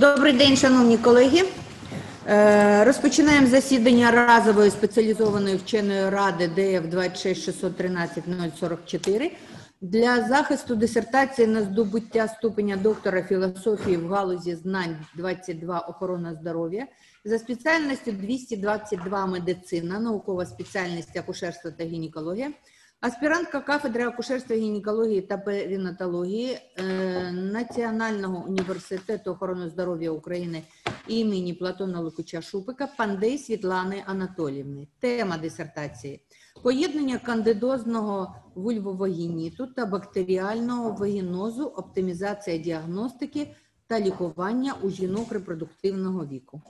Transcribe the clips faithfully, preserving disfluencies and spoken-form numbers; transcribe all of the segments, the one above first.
Добрий день, шановні колеги. Розпочинаємо засідання разової спеціалізованої вченої ради Д Ф двадцять шість шістсот тринадцять нуль сорок чотири для захисту дисертації на здобуття ступеня доктора філософії в галузі знань двадцять два охорона здоров'я за спеціальністю двісті двадцять два медицина, наукова спеціальність акушерство та гінекологія. Аспірантка кафедри акушерства, гінекології та перинатології Національного університету охорони здоров'я України імені Платона Лукича Шупика Пандей Світлани Анатоліївни. Тема дисертації – поєднання кандидозного вульвовагініту та бактеріального вагінозу, оптимізація діагностики та лікування у жінок репродуктивного віку.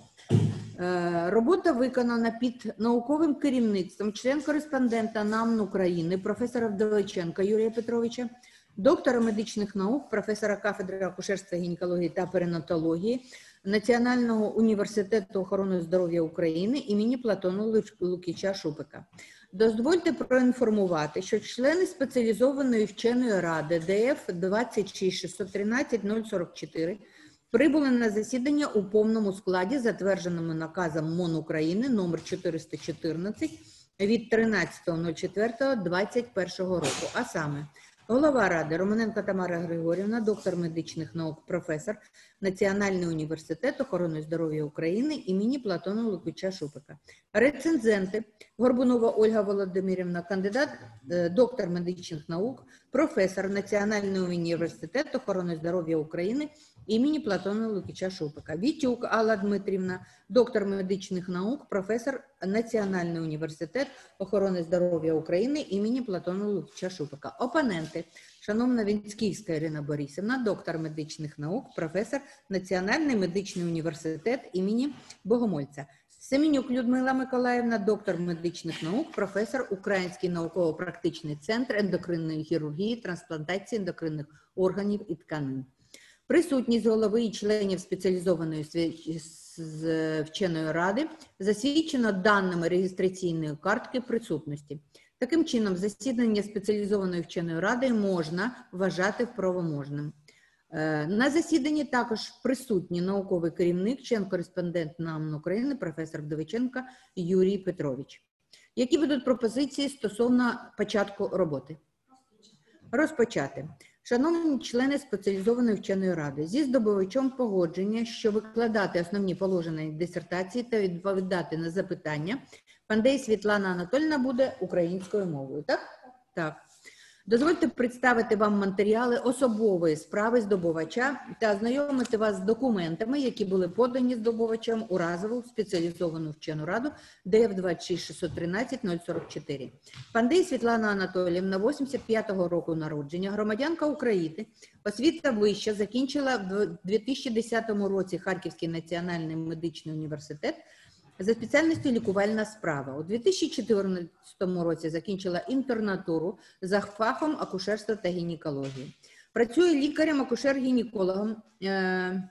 Робота виконана під науковим керівництвом член-кореспондента НАМН України, професора Вдовиченка Юрія Петровича, доктора медичних наук, професора кафедри акушерства, гінекології та перинатології Національного університету охорони здоров'я України імені Платона Лукича Шупика. Дозвольте проінформувати, що члени спеціалізованої вченої ради Д Ф двадцять шість шістсот тринадцять нуль сорок чотири прибули на засідання у повному складі, затвердженому наказом МОН України номер чотириста чотирнадцять від тринадцятого четвертого двадцять першого року, а саме голова ради Романенко Тамара Григорівна, доктор медичних наук, професор Національний університет охорони здоров'я України імені Платона Лукича Шупика. Рецензенти: Горбунова Ольга Володимирівна, кандидат, доктор медичних наук, професор Національного університету охорони здоров'я України імені Платона Лукича Шупика. Вітюк Алла Дмитрівна, доктор медичних наук, професор Національний університет охорони здоров'я України імені Платона Лукича Шупика. Опоненти: шановна Вінськівська Ірина Борисівна, доктор медичних наук, професор Національний медичний університет імені Богомольця. Семенюк Людмила Миколаївна, доктор медичних наук, професор Український науково-практичний центр ендокринної хірургії, трансплантації ендокринних органів і тканин. Присутність голови і членів спеціалізованої вченої ради засвідчено даними реєстраційної картки присутності. Таким чином, засідання спеціалізованої вченої ради можна вважати правоможним. На засіданні також присутній науковий керівник, член-кореспондент НАМН України, професор Вдовиченко Юрій Петрович. Які будуть пропозиції стосовно початку роботи? Розпочати. Шановні члени спеціалізованої вченої ради, зі здобувачем погодження, що викладати основні положення дисертації та відповідати на запитання, Пандей Світлана Анатоліївна буде українською мовою, так? Так. Дозвольте представити вам матеріали особової справи здобувача та ознайомити вас з документами, які були подані здобувачем у разову спеціалізовану вчену раду Д Ф двадцять шість шістсот тринадцять нуль сорок чотири. Пандей Світлана Анатоліївна, вісімдесят п'ятого року народження, громадянка України, освіта вища, закінчила в дві тисячі десятому році Харківський національний медичний університет за спеціальністю лікувальна справа. У дві тисячі чотирнадцятому році закінчила інтернатуру за фахом акушерства та гінекології. Працює лікарем, акушер-гінекологом е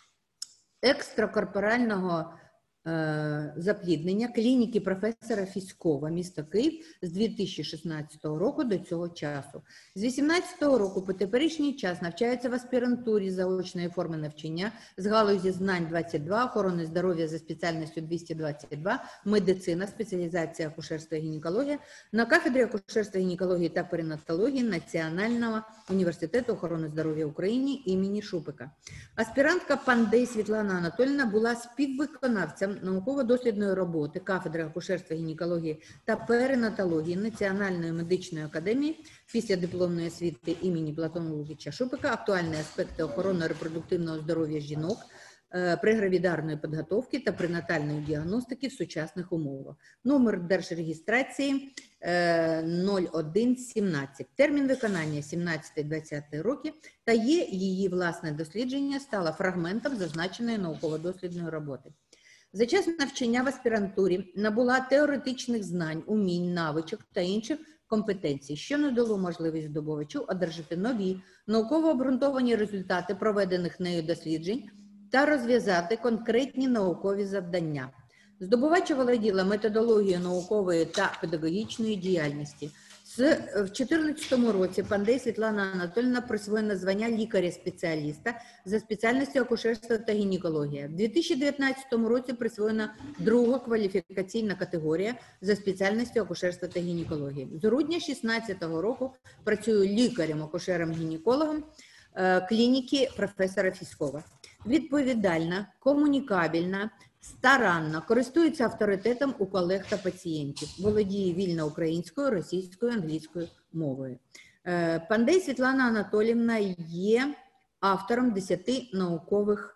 екстракорпорального е запліднення клініки професора Фіськова, місто Київ, з дві тисячі шістнадцятого року до цього часу. З дві тисячі вісімнадцятого року по теперішній час навчається в аспірантурі заочної форми навчання з галузі знань двадцять два, охорони здоров'я за спеціальністю двісті двадцять два, медицина, спеціалізація акушерства і гінекологія на кафедрі акушерства, гінекології та перинатології Національного університету охорони здоров'я України імені Шупика. Аспірантка Пандей Світлана Анатоліївна була співвиконавцем науково-дослідної роботи кафедри акушерства, гінекології та перинатології Національної медичної академії після дипломної освіти імені Платона Лукича Шупика, актуальні аспекти охорони репродуктивного здоров'я жінок, прегравідарної підготовки та пренатальної діагностики в сучасних умовах. Номер держреєстрації нуль один сімнадцять. Термін виконання сімнадцятий-двадцятий роки та є її власне дослідження стало фрагментом зазначеної науково-дослідної роботи. За час навчання в аспірантурі набула теоретичних знань, умінь, навичок та інших компетенцій, що не дало можливість здобувачу одержати нові, науково обґрунтовані результати проведених нею досліджень та розв'язати конкретні наукові завдання. Здобувач володіла методологією наукової та педагогічної діяльності, В дві тисячі чотирнадцятому році пандей Світлана Анатольевна присвоєно звання лікаря-спеціаліста за спеціальністю акушерства та гінекологія. В дві тисячі дев'ятнадцятому році присвоєна друга кваліфікаційна категорія за спеціальністю акушерства та гінекології. З грудня дві тисячі шістнадцятого року працюю лікарем-акушером-гінекологом клініки професора Фіськова. Відповідальна, комунікабельна, старанно, користується авторитетом у колег та пацієнтів, володіє вільно українською, російською, англійською мовою. Пандей Світлана Анатоліївна є автором десяти наукових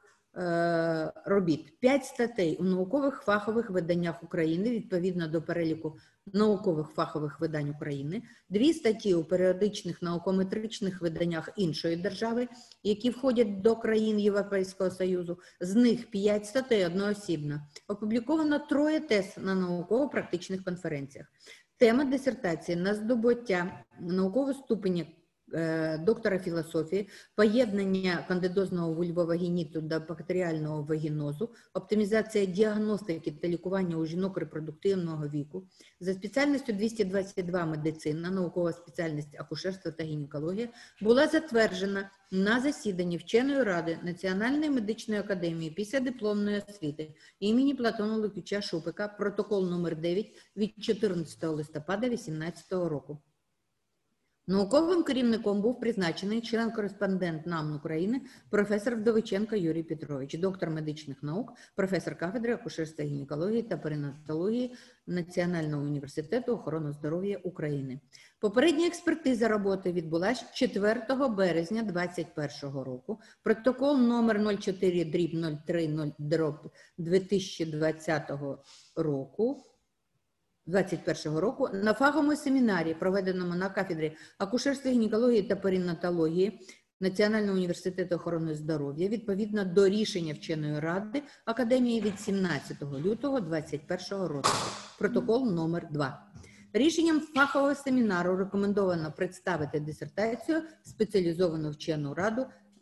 робіт, п'ять статей у наукових фахових виданнях України, відповідно до переліку наукових фахових видань України, дві статті у періодичних наукометричних виданнях іншої держави, які входять до країн Європейського Союзу, з них п'ять статей одноосібно. Опубліковано троє тез на науково-практичних конференціях. Тема дисертації на здобуття наукового ступеня доктора філософії, поєднання кандидозного вульвовагініту до бактеріального вагінозу, оптимізація діагностики та лікування у жінок репродуктивного віку, за спеціальністю двісті двадцять два медицина, наукова спеціальність акушерства та гінекологія, була затверджена на засіданні Вченої ради Національної медичної академії післядипломної освіти імені Платона Лукіча Шупика, протокол номер дев'ять від чотирнадцятого листопада дві тисячі вісімнадцятого року. Науковим керівником був призначений член-кореспондент НАМН України професор Вдовиченко Юрій Петрович, доктор медичних наук, професор кафедри акушерства, гінекології та перинатології Національного університету охорони здоров'я України. Попередня експертиза роботи відбулася четвертого березня дві тисячі двадцять першого року. Протокол номер нуль чотири дріб нуль три дріб дві тисячі двадцятого року. двадцять першого року на фаховому семінарі, проведеному на кафедрі акушерства, гінекології та перинатології Національного університету охорони здоров'я, відповідно до рішення Вченої ради Академії від сімнадцятого лютого двадцять першого року. Протокол номер два. Рішенням фахового семінару рекомендовано представити дисертацію в спеціалізовану вчену раду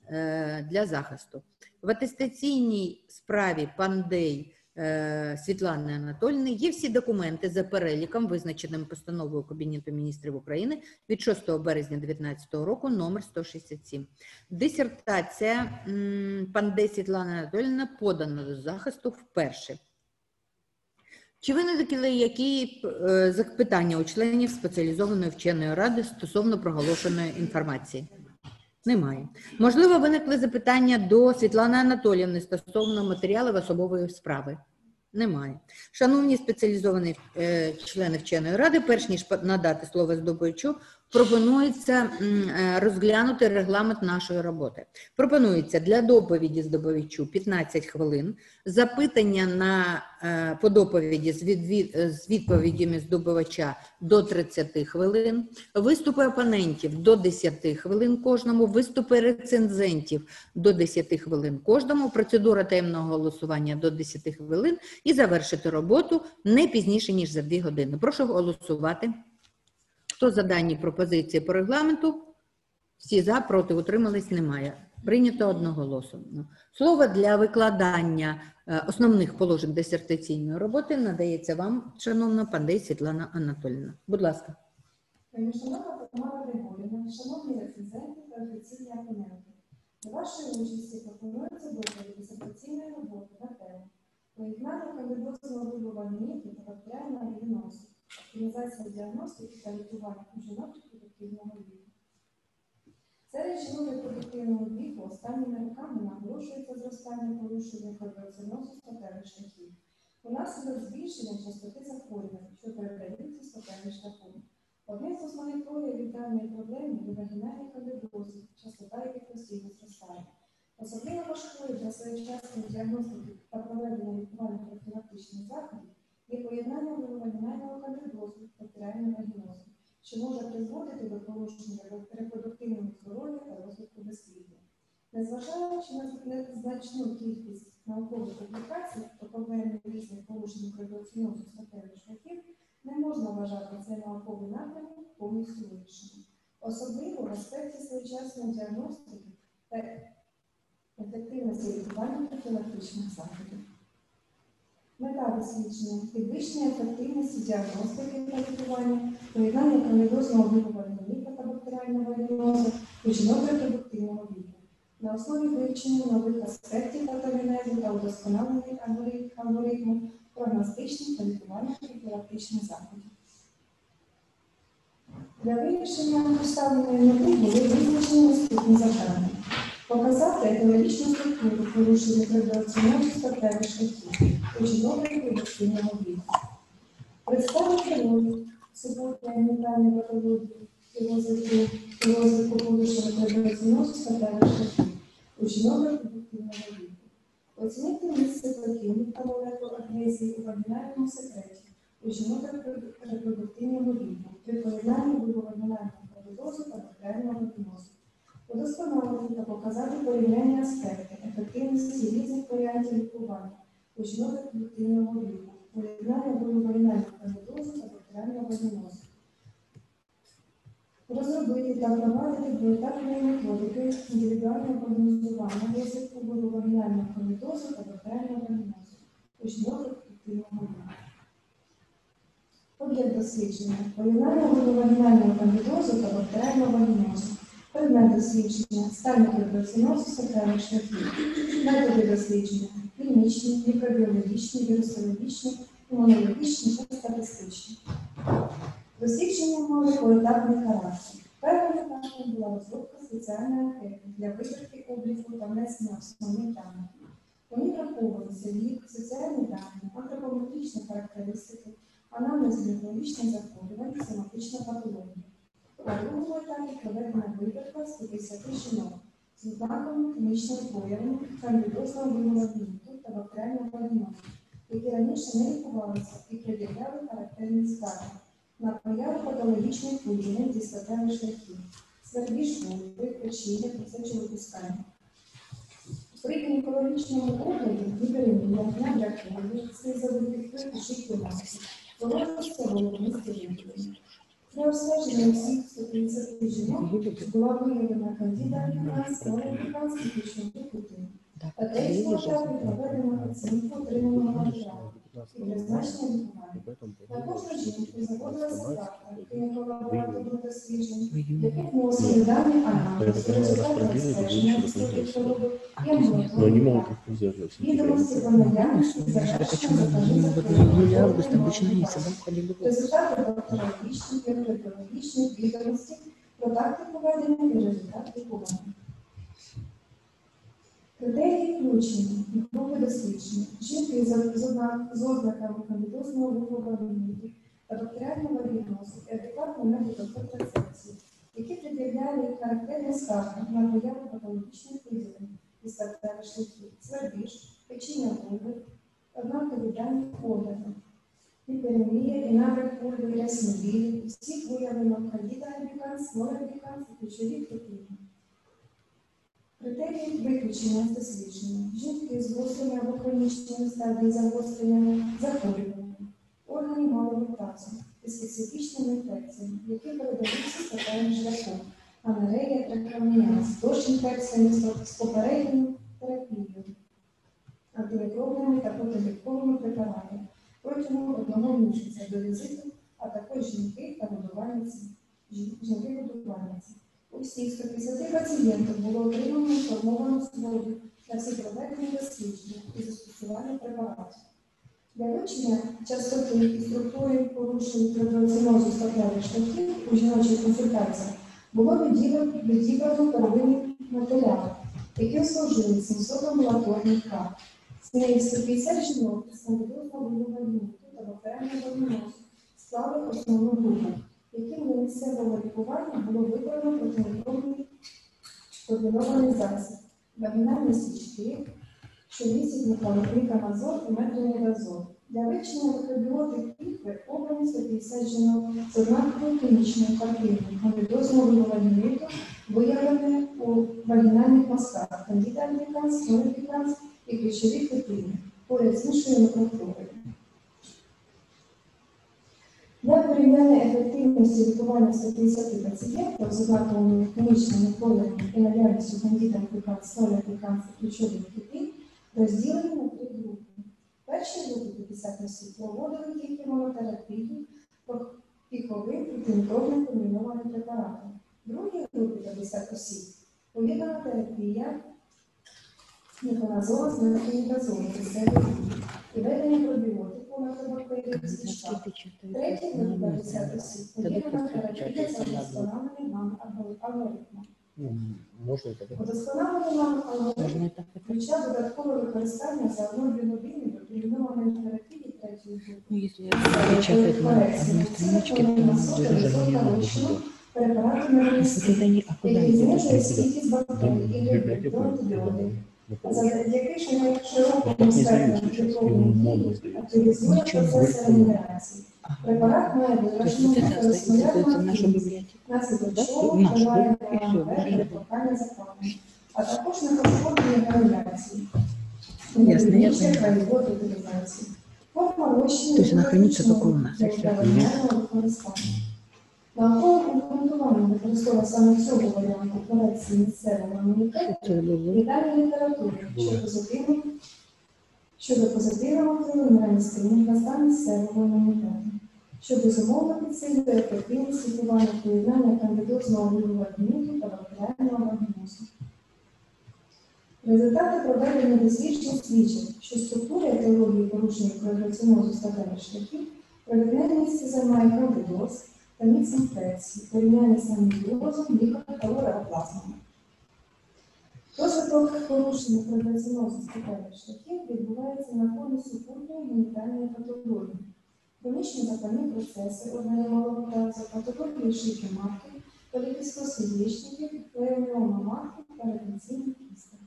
для захисту. В атестаційній справі Пандей Світлани Анатоліївни є всі документи за переліком, визначеним постановою Кабінету міністрів України від шостого березня дві тисячі дев'ятнадцятого року номер сто шістдесят сім. Дисертація Пандей Світлани Анатоліївни подана до захисту вперше. Чи виникли які запитання у членів спеціалізованої вченої ради стосовно проголошеної інформації? Немає. Можливо, виникли запитання до Світлани Анатоліївни стосовно матеріалів особової справи? Немає. Шановні спеціалізовані е, члени вченої ради, перш ніж надати слово здобувачу, пропонується е, розглянути регламент нашої роботи. Пропонується для доповіді здобувачу п'ятнадцять хвилин, запитання на, е, по доповіді з, від, з відповідями здобувача до тридцяти хвилин, виступи опонентів до десяти хвилин кожному, виступи рецензентів до десяти хвилин кожному, процедура таємного голосування до десяти хвилин і завершити роботу не пізніше, ніж за дві години. Прошу голосувати. Хто за дані пропозиції по регламенту? Всі за, проти, утримались, немає. Прийнято одноголосно. Слово для викладання основних положень дисертаційної роботи надається вам, шановна Пандей Світлана Анатоліївна. Будь ласка. Шановна Тамара Григорівна, шановні рецензенти та офіційні опоненти, до вашої участі пропонується доповідь дисертаційної роботи на тему поєднання кандидозного вибування та бактеріального вагінозу, оптимізація діагностики та лікування у жінок репродуктивного віку. Серед жінок репродуктивного віку останніми роками наголошується зростання порушення кардіоцинозу статевих шляхів. Унаслідок збільшення частоти захворювань, що передаються статевим шляхом. Одним з основних проявів даної проблеми є вагінальні кандидози, частота яких постійно зростає. Особливо важливою для своєчасної діагностики та проведення лікування профілактичних заходів є поєднання вагінального кандидозу та бактеріального вагінозу, що може призводити до порушення репродуктивного здоров'я та розвитку безпліддя. Незважаючи на значну кількість наукових публікацій про проблеми різних порушень кардіоцинозу статевих шляхів, не можна вважати цей науковий напрямок повністю вирішеним. Особливо в аспекті своєчасної діагностики та ефективності лікування профілактичних заходів. Мета дослідження – підвищення ефективності діагностики та лікування, поєднання кандидозного випивання ліка та бактеріального вагінозу у жінок репродуктивного віку. На основі вивчення нових аспектів патогенезу та удосконалення алгоритму прогностичних та лікувальних профілактичних заходів. Для вирішення поставленої мети були визначені наступні завдання. Показати етиологічну структуру порушення репродукційного статевих шляхів у жінок репродуктивного віку. Представити роль супутньої ментальної патології і розвитку розвитку порушення репродукційного статевих шляхів у жінок репродуктивного віку. Оцінити місце плакінів та молекул агресії у вагінальному секреті у жінок репродуктивного віку при поєднанні вагінального кандидозу та бактеріального вагінозу. Удосконалити та показати порівняння аспекти ефективності різних варіантів лікування у жінок репродуктивного віку, поєднання вагінального кандидозу та бактеріального вагінозу. Розробити та впровадити двоетапні методики індивідуального прогнозування розвитку вагінального кандидозу та бактеріального вагінозу у жінок репродуктивного віку. Об'єкт дослідження – поєднання вагінального кандидозу та бактеріального вагінозу. Предмет дослідження – стан репродукційного статевих шляхів. Методи дослідження – клінічні, мікробіологічні, вірусологічні, імунологічні та статистичні. Дослідження мали поетапний характер. Першим етапом була розробка спеціальної анкети для вибірки обліку та внесення основних даних. У ній враховувалися вік, соціальні дані, антропометричні характеристики, анамнез гінекологічних захворювань, соматична патологія. На другому етапі проведена вибірка з п'ятдесят жінок з ознаками клінічних проявів кандидозного вимовлення та бактеріального вагінозу, які раніше не лікувалися і пред'являли характерні скарги на появу патологічних виявлень зі статевих шляхів, свербіж вульви, печіння, сечовипускання. При гінекологічному огляді гіперемія, набряк вульви, слизових пишіть вимазки, проводиться вологність виявлення. При обстеженні всіх сто тридцять жінок була виявлена кандида альбінас, норальбінас і ключові кутини. На третьому етапі проведено оцінку отриманого матеріалу і призначення лікування. На кожну жінку заводилася карта гінеколого досліджень, які вносили дані аналізу, результати обстеження високих хвороби і амбулаторних відомості про наявність і завершення законів. Результати бактеріологічних і мікробіологічних відомостей про тактику ведення і результат лікування. Критерії включені в групи дослідження. Жінки з ознаками кандидозного випробування та бактеріального вагінозу і адекватного методу контрацепції, які пред'являли характерні скарги на появу патологічних виявлень і статевих шляхів, свербіж, печіння вульви, однакові дані огляду, гіперемія і набряк вульви і ряснобілі, у всіх виявлено кандида альбіканс, норальбіканс і ключові клітини. Критерії виключення з дослідження. Жінки з гострими або хронічними стадії загострення захворювання, органів малого тазу і специфічними інфекціями, які передаються статевим шляхом, анерея, трахеоміаз, дощ інфекціями з попередньою терапією, антимікробними та противірковими препаратами протягом одного місяця до візиту, а також жінки та годувальниці. Жінки-годувальниці. У всіх ста п'ятдесят пацієнтів було отримано інформовану згоду на всі проведені дослідження і застосування препаратів. Для вивчення частоти і структури порушень репродукційного статевих шляхів у жіночих консультаціях було відібрано первинні матеріали, які служили сімсот амбулаторних карт. З неї сто п'ятдесят жінок з кандидозного вимовлення та бактеріального вагінозу склали основну групу, яким для місцевого лікування було вибрано протимікробний комбінований засіб, вагінальні свічки, що містять мекалоклікамазол і метронідазол. Для вивчення мікробіоти піхви обрані сто п'ятдесят жінок з однаковою клінічною картиною кандидозного вимовлення, виявлене у вагінальних мазках кандида альбіканс, норальбіканс і ключові клітини, поряд з іншою мікрофлорою. Для порівняння ефективності лікування ста п'ятдесят пацієнтів з однаковими клінічними проявами і наявністю кандида альбіканс, норальбіканс і ключових клітин розділені на три групи. Перші групи п'ятдесят осіб проводили тільки монотерапію піховим і тимтовним комбінованим препаратом. В другій групі п'ятдесят осіб поєднана терапія міконазола з мефенідазолом і ведення пробіотику на бактерії з кишка. Третя група п'ятдесят осіб поєднана терапія за вдосконаленим нам алгоритмом. Можна і таке. Удосконалений нам алгоритм включає додаткове використання за одну-дві години до комбінованої терапії третьої групи. Ну, если я печатать на одной страничке, то тоже мне надо будет. Препарати Вот нанесені, это не, а куда які они знижують это стійкість бактерій і грибів до антибіотиків. придут? Завдяки Так широкому не спектру знаю сейчас, житлової моду дії сдается. активізує Ничего. процеси регенерації. Препарат має То есть визначену вот это остается в розпорядну нашей активність, библиотеке. наслідок Да? чого Нашу, впливає да? на І все, антибіотики, да. торкання запалення, а також на пошкодження грануляції. Ясно, я Інтервенція поняла. та його утилізації. Форма розчину То есть она хранится критичного только у нас, для и всё. ветеринарного використання. Наукове обґрунтування використовує саме цього варіанту корекції місцевого імунітету Что это было? літальної літератури щодо позитивного щодо позитивного впливу на ранньостійних на стан місцевого імунітету, що безумовно підсилює ефективність лікування поєднання кандидозного вірусного гніту та бактеріального вагінозу. Результати проведення досліджень свідчать, що структура етіології порушення коагуляцинозу статевих шляхів при відмінності займає кандидоз та мікс інфекцій, порівняння з амібіозом, мікрофлороплазмами. Розвиток порушення коагуляцинозу статевих шляхів відбувається на фоні супутньої генітальної патології, хронічні запальні процеси органів тазу, патології шийки матки, полікістоз яєчників, леоміома матки та ретенційних кісток.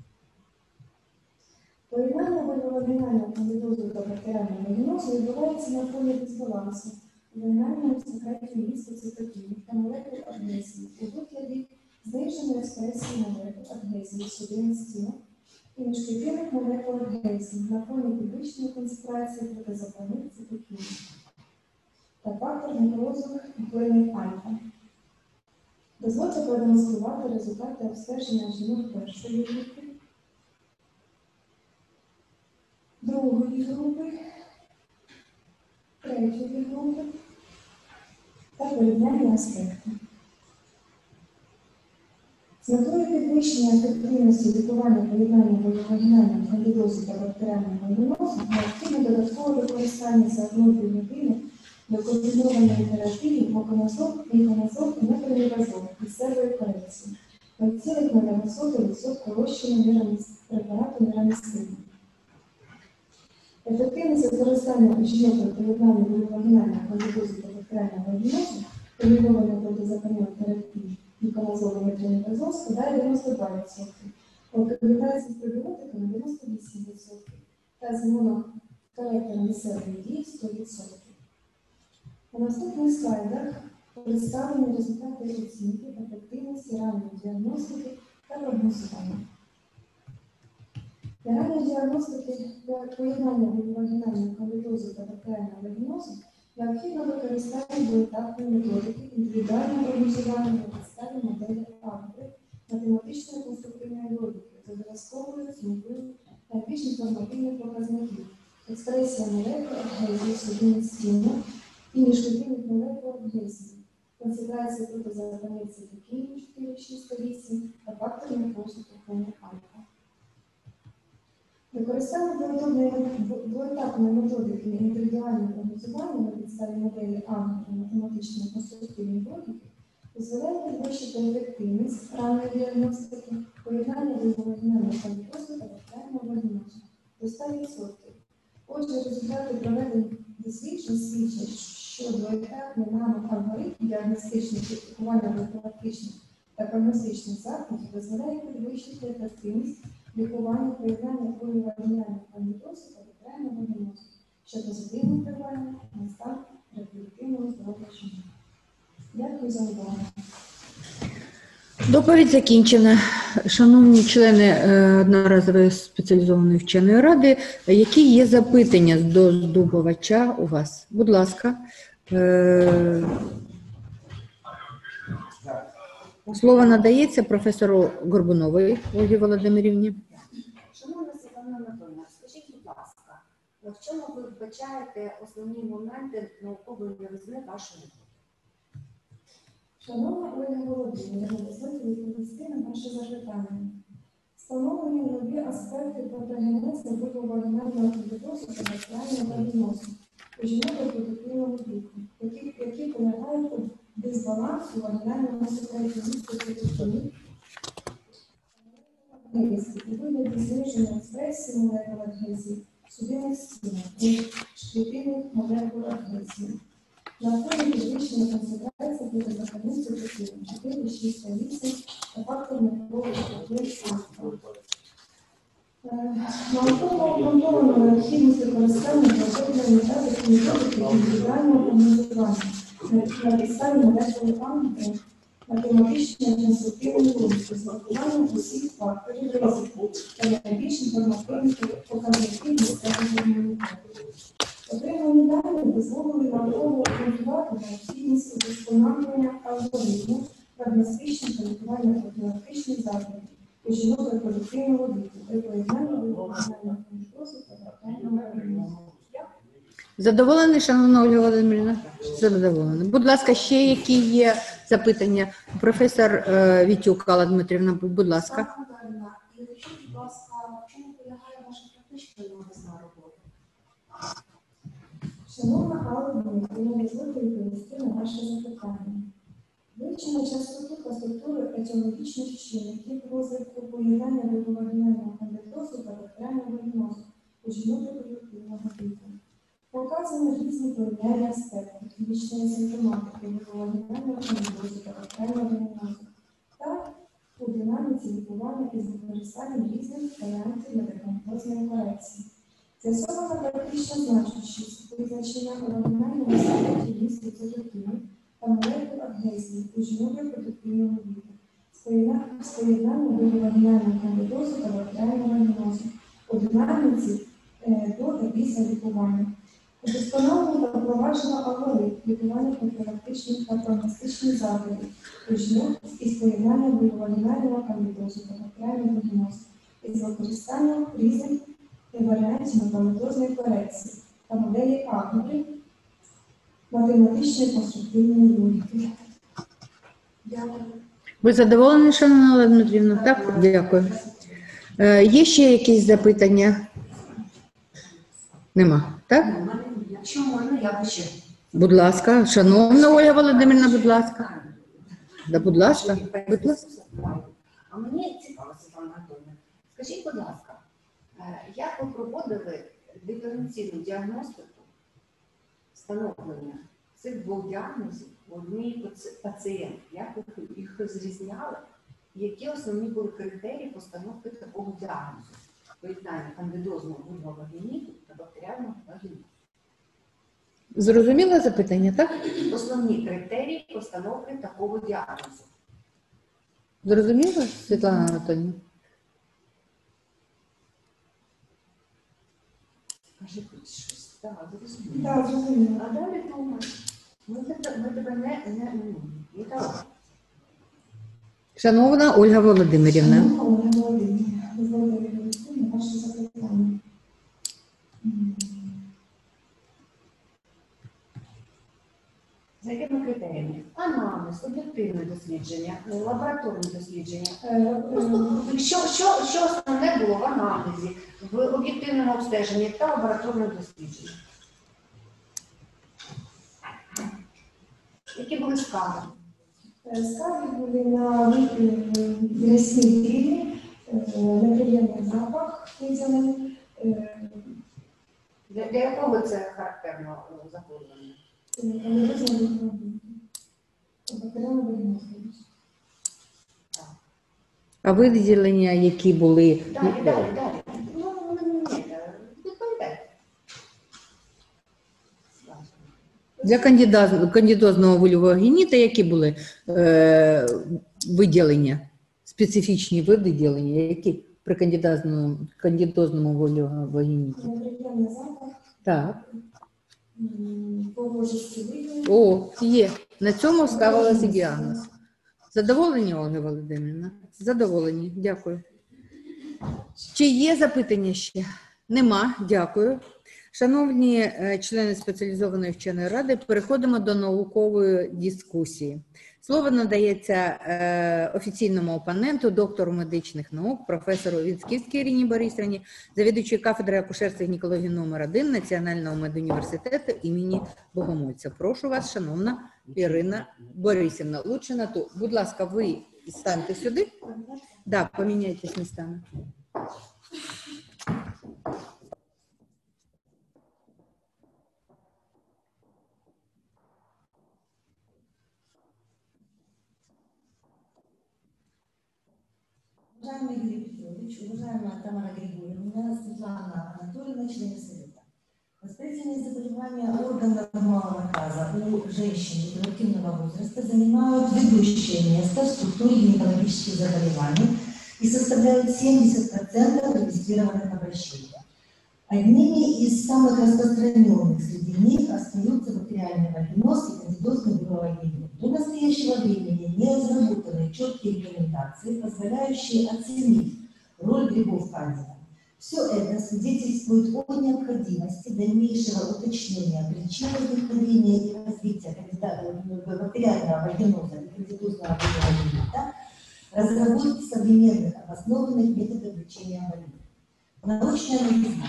Поєднання виводняння кандидозу та бактеріального вагінозу відбувається на фоні дисбалансу, вигнання секретів лістоцитокінів та молекул адгезії у вигляді зниженої експресії молекул адгезії судинних стінок і міжклітинних молекул адгезії на фоні підвищеної концентрації протизапальних цитокінів та фактор некрозу глини альфа. Дозвольте продемонструвати результати обстеження жінок першої групи, другої групи, третьої групи та порівняння аспектів. З метою підвищення ефективності лікування поєднання вагінального кандидозу та бактеріального вагінозу необхідне додаткове використання за одну-дві години до комбінованої терапії моконазол, міконазол і мефенідазол місцевої корекції ноль цілих нуль один відсотка розчину препарату нерамістину. Ефективність використання жінок при поєднанні вагінального кандидозу та бактеріального вагінозу комбінованої протизапальної терапії міконазол і мефенідазол складає дев'яносто два відсотки, комбінація з пробіотиками дев'яносто вісім відсотків та з монокоректором місцевої дії сто відсотків. На наступних слайдах представлені результати оцінки ефективності ранньої діагностики та прогнозування. Для ранньої діагностики поєднання вагінального кандидозу та бактеріального вагінозу необхідно використання двоетапної методики індивідуального прогнозування на підставі моделі Алгебри математичної конструктивної логіки з обов'язковою оцінкою найбільш інформативних показників, експресія молекул адгезії судинних стінок і міжклітинних молекул адгезії, концентрація протизапальних цитокінів чотири, шість та вісім та фактор некрозу тканин альфа. Використання двоетапної методики індивідуального прогнозування на підставі моделі Алгебри математичної конструктивної логіки дозволяє підвищити ефективність ранньої діагностики, поєднання вагінального кандидозу та бактеріального вагінозу до ста відсотків. Отже, результати проведення досліджень свідчать, що двоетапний нано-алгоритм діагностичних лікування профілактичних та прогностичних заходів дозволяє підвищити ефективність лікування поєднання вагінального кандидозу та бактеріального вагінозу, що позитивно впливає на стан репродуктивного здоров'я жінок. Дякую за увагу. Доповідь закінчена. Шановні члени е, одноразової спеціалізованої вченої ради, які є запитання до здобувача у вас? Будь ласка. Е, Слово надається професору Горбуновій Ольгі Володимирівні. Шановна Світлана Анатольовна, скажіть, будь ласка, В чому ви вбачаєте основні моменти наукової новизни вашої роботи? Шановна Ольга Володимирівна, дозвольте відповісти на ваше запитання. Встановлені нові аспекти протогенезу випливання кандидозу та бактеріального відносин у жінок репродуктивного віку, які, які полягають у дисбалансу вагінального секрету у вигляді зниження експресії молекул адгезії, судинних стінок і шклітинних молекул адгезії. На фоні підвищення концентрації протизахисних цитокінів чотири, шість та вісім та фактор мікробів науково обґрунтовано необхідність використання прозорної методики методики індивідуального прогнозування на підставі молекули пам'яті математичної конструктивної логіки з врахуванням усіх факторів ризику та найбільш інформативних показників місцевого методу. Отримані дані дозволили науково обґрунтувати необхідність удосконалення алгоритму прогностичних та лікувально-профілактичних заходів у жінок репродуктивного віку при поєднанні випадкового кандидозу та бактеріального організму. Задоволені, шановна Ольга Володимирівна? Задоволені. Будь ласка, ще які є запитання? Професор е, Вітюк Алла Дмитрівна, будь ласка. І скажіть, будь ласка, в чому полягає ваша практична новизна роботи? Шановна Алла Дмитрівна, дозвольте відповісти на ваше запитання. Вивчення частоти та структури етіологічних чинників розвитку поєднання випливання кандидозу та бактеріального відносу у жінок репродуктивного віку. Показано різні порівняння аспекти клінічної симптоматики випливання кандидозу та бактеріального відносу та у динаміці лікування із використанням різних варіантів медикаментозної корекції. З'ясована практична значущість визначення вагінального аспектів місту цитокінів та молекул адгезії у жінок репродуктивного віку, споєднання вагінального кандидозу та бактеріального відносу у динаміці е, до та після лікування. Удосконалено та впроваджено алгоритм лікування профілактичних та прогностичних заходів у жінок із поєднанням вагінального кандидозу та бактеріального відносу із використанням різних варіантів медикаментозної корекції та моделі Агнери математичної конструктивної логіки. Дякую. Ви задоволені, шановна Олена Дмитрівна? Так, дякую. Е, є ще якісь запитання? Нема, так? Якщо можна, я би ще. Будь ласка, шановна Ольга Володимирівна, будь ласка. Да, будь ласка, будь ласка. А мені цікаво, Світлана Анатольовна, скажіть, будь ласка, е, як ви проводили диференційну діагностику встановлення цих двох діагнозів у одній пацієнтці? Як ви їх розрізняли? Які основні були критерії постановки такого діагнозу? Поєднання кандидозного вульвовагініту та бактеріального вагініту. Зрозуміло запитання, так? Основні критерії постановки такого діагнозу. Зрозуміло, Світлана Анатольовна? Кажи хоч щось. Так, зрозуміло. Так, зрозуміло. А далі думаю, ми тебе, ми тебе не, не, не так. Шановна Ольга Володимирівна. Шановна Ольга Володимирівна, дозвольте відповісти на ваше запитання. За якими критеріями? Анамнез, об'єктивне дослідження, лабораторне дослідження. Е, Просто що, що, що основне було в анамнезі, в об'єктивному обстеженні та лабораторному дослідженні? Які були скарги? Скарги були на різні рівні, неприємний запах виділений, Для, для якого це характерно е, захворювання? кандидозного бактеріального відносу. А виділення, які були? Далі, далі, далі. Ну, не, не, не, відповідайте. Для кандидоз- кандидозного вульвовагініта які були е, виділення, специфічні виділення, які при кандидозному, кандидозному вульвовагініті? Неприємний запах, Так. погожості виділення. О, є. На цьому ставилася діагноз. Задоволені, Ольга Володимирівна? Задоволені. Дякую. Чи є запитання ще? Нема. Дякую. Шановні е, члени спеціалізованої вченої ради, переходимо до наукової дискусії. Слово надається е, офіційному опоненту, доктору медичних наук, професору Вінськівській Ірині Борисівні, завідувачій кафедри акушерства і гінекології номер один Національного медуніверситету імені Богомольця. Прошу вас, шановна Ірина Борисівна. Лучше на ту. Будь ласка, ви станьте сюди. Да, поміняйтесь містами. Уважаемый Юрий Петрович, уважаемая Тамара Григорьевна, Светлана Анатольевна, члены Совета. Воспалительные заболевания органов малого таза у женщин репродуктивного возраста занимают ведущее место в структуре гинекологических заболеваний и составляют семьдесят процентов регистрированных обращений. Одними из самых распространенных среди них остаются бактериальный вагиноз и кандидозный выволокин. До настоящего времени не разработаны четкие рекомендации, позволяющие оценить роль грибов кандида. Все это свидетельствует о необходимости дальнейшего уточнения причин возникновения и развития бактериального вагиноза и кандидозного выволокина, разработки современных обоснованных методов лечения болезни. Научная новизна.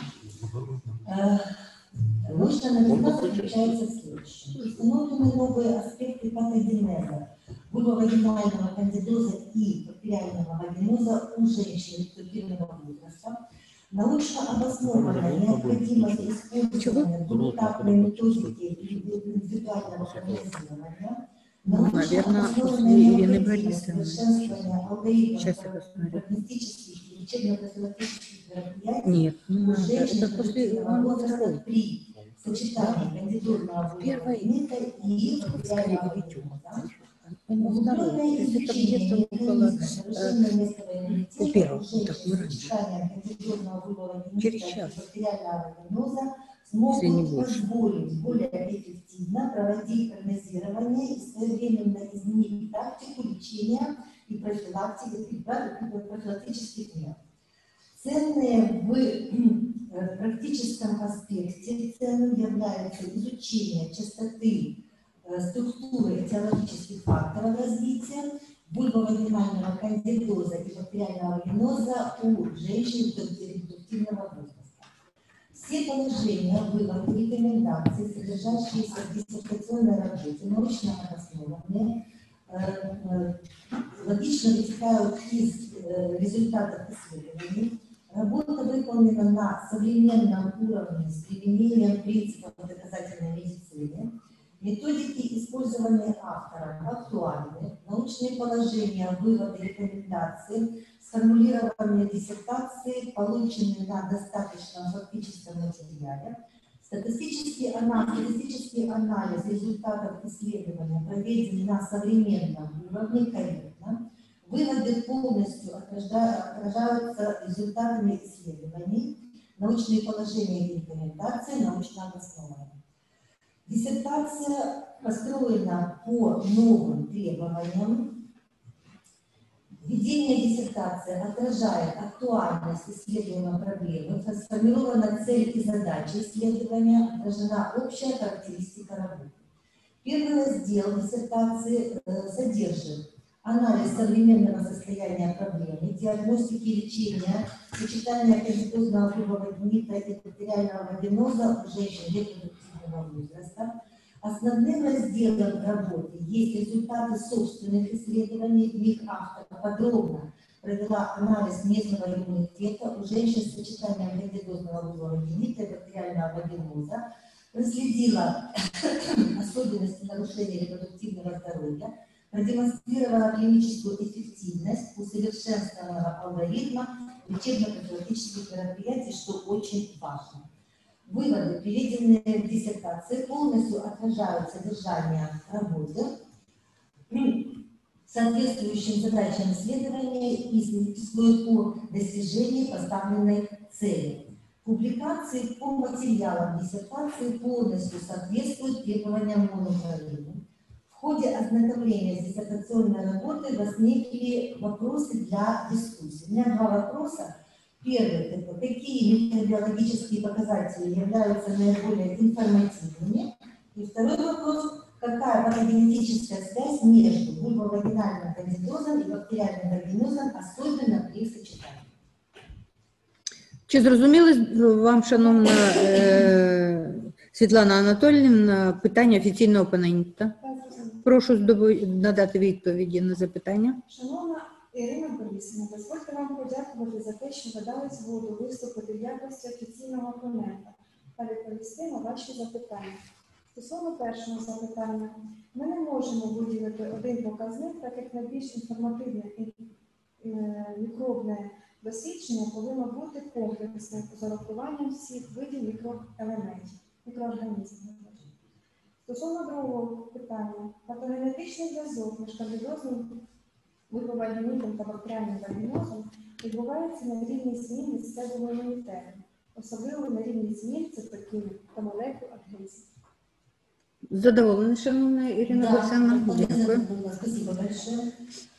Научная новизна заключается в следующем. Установлены новые аспекты патогенеза вульвовагинального кандидоза и бактериального вагиноза у женщин репродуктивного возраста. Научно обоснована необходимость использования двухэтапной методики индивидуального прогнозирования. Наверное, после Ирины Борисовны. Сейчас я посмотрю. Нет, не надо. Это после Ивана второй. При сочетании кандидозного вагиноса и бактериального вагиноза. Второй. То есть это где-то около э, у первого. Так, мы раньше. Через час. Если не больше. Позволить более эффективно проводить прогнозирование и своевременно изменить тактику лечения и профилактики, и профилактических мер. Ценные в практическом аспекте ценным является изучение частоты структуры этиологических факторов развития вульвовагинального кандидоза и бактериального вагиноза у женщин репродуктивного возраста. Все положения, выводы и рекомендации, содержащиеся в диссертационной работе, научно обоснованные, логично вытекают из результатов исследований. Работа выполнена на современном уровне с применением принципов доказательной медицины. Методики, использованные автором, актуальны. Научные положения, выводы, рекомендации, сформулированные диссертации, полученные на достаточном фактическом материале. Статистический анализ, статистический анализ результатов исследования проведен на современном уровне корректно. Выводы полностью отражаются результатами исследований. Научные положения и рекомендации научно обоснованы. Диссертация построена по новым требованиям. Введение диссертации отражает актуальность исследуемой проблемы, сформирована цель и задача исследования, отражена общая характеристика работы. Первый раздел диссертации содержит анализ современного состояния проблемы, диагностики и лечения, сочетания кандидозного вульвовагинита и бактериального вагиноза у женщин репродуктивного возраста. Основным разделом работы есть результаты собственных исследований. В них автор подробно провела анализ местного иммунитета у женщин с сочетанием кандидозного вульвовагинита и бактериального вагиноза, проследила особенности нарушения репродуктивного здоровья, продемонстрировала клиническую эффективность усовершенствованного алгоритма лечебно-профилактических мероприятий, что очень важно. Выводы, приведенные в диссертации, полностью отражают содержание работы, соответствующим задачам исследования и свидетельствуют о достижении поставленной цели. Публикации по материалам диссертации полностью соответствуют требованиям моноправления. В ходе ознакомления с диссертационной работой возникли вопросы для дискуссии. У меня два вопроса. Первый – это какие микробиологические показатели являются наиболее информативными. И второй вопрос – какая патогенетическая связь между вульвовагинальным кандидозом и бактериальным вагинозом, особенно при их сочетании. Чи зрозуміли вам, шановна е, Світлана Анатоліївна, питання офіційного опонента? Так, зрозуміло. Прошу здобу- надати відповіді на запитання. Шановна Ірина Борисівна, дозвольте вам подякувати за те, що ви дали згоду виступити в якості офіційного опонента та відповісти на ваші запитання. Стосовно першого запитання, ми не можемо виділити один показник, так як найбільш інформативне і е, мікробне дослідження повинно бути комплексним з урахуванням всіх видів мікроелементів, мікроорганізмів. Стосовно другого питання, патогенетичний зв'язок між кандидозним вульвовагінітом та бактеріальним вагінозом відбувається на рівні змін місцевого імунітету, особливо на рівні змін цитокінів та молекул адгезії. Задоволена, шановна Ірина Борисівна? Дякую. Спасибо большое.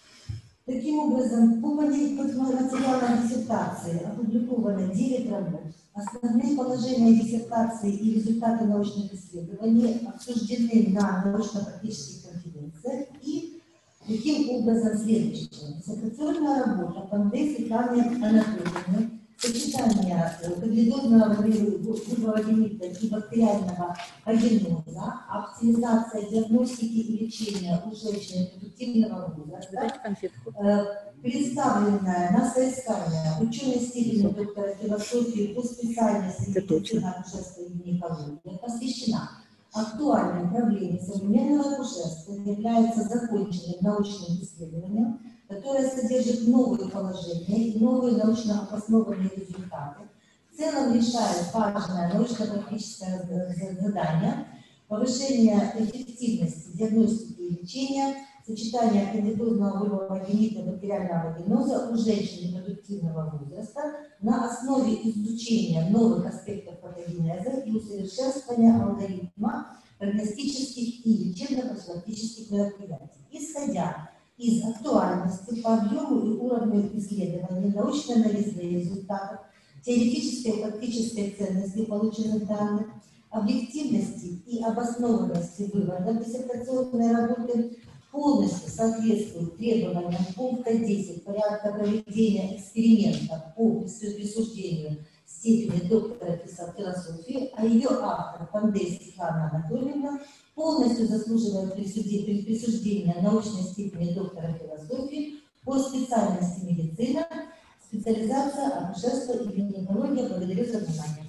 Таким образом, по материалам диссертации опубликовано девять работ. Основные положения диссертации и результаты научных исследований обсуждены на научно-практических конференциях и таким образом следующее. Диссертационная работа Пандей Светланы Анатольевны, сочетание кандидозного вульвовагинита и бактериального вагиноза, оптимизация диагностики и лечения у женщин репродуктивного возраста, Дайте конфетку. э, представленная на соискание ученой степени доктора философии по специальности Это точно. медицина, акушерства и гинекологии, посвящена актуальной проблеме современного акушерства, является законченным научным исследованием, которое содержит новые положения и новые научно обоснованные результаты. В целом решает важное научно-практическое задание повышения эффективности диагностики и лечения, сочетание кандидозного вульвовагинита и бактериального вагиноза у женщин репродуктивного возраста на основе изучения новых аспектов патогенеза и усовершенствования алгоритма прогностических и лечебно-профилактических мероприятий. Исходя из актуальности по объему и уровню исследований, научно-анализных результатов, теоретической и практической ценности полученных данных, объективности и обоснованности выводов диссертационной работы, полностью соответствует требованиям пункта десять порядка проведения эксперимента по присуждению степени доктора философии, а ее автор Пандей Светлана Анатольевна полностью заслуживает присуди- присуждения научной степени доктора философии по специальности медицина, специализация акушерства и гинекология. Благодарю за внимание.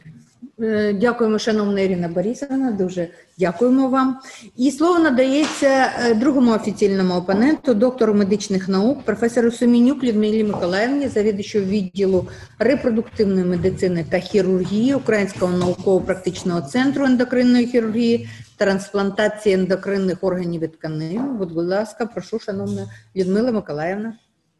Е, Дякуємо, шановна Ірина Борисівна, дуже дякуємо вам. І слово надається е, другому офіційному опоненту, доктору медичних наук, професору Семенюк Людмилі Миколаївні, завідувачу відділу репродуктивної медицини та хірургії Українського науково-практичного центру ендокринної хірургії, трансплантації ендокринних органів і тканин. Будь ласка, прошу, шановна Людмила Миколаївна.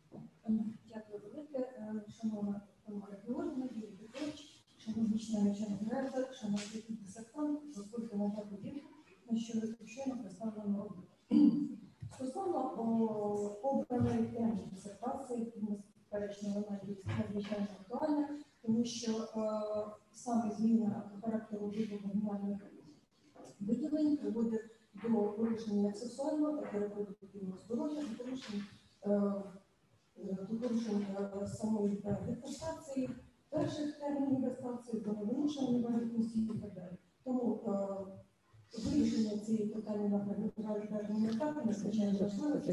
Дякую велике, шановна Тамара Георгіївна, Юрій Петрович, шановні члени навчального ради, шановний дисертант, дозвольте надати відповідь на що щойно представлено роботу. Стосовно о, обраної теми дисертації, безперечно, вона є надзвичайно актуальна, тому що е, саме зміна характеру вульвовагінальних виділень приводить до порушення як сексуального, так і репродуктивного здоров'я, до порушень е, до порушень самої гестації, перших термінів гестації, до невимушеної вагітності і так далі. Тому е, вирішення цієї питання на певному етапі надзвичайно важливо.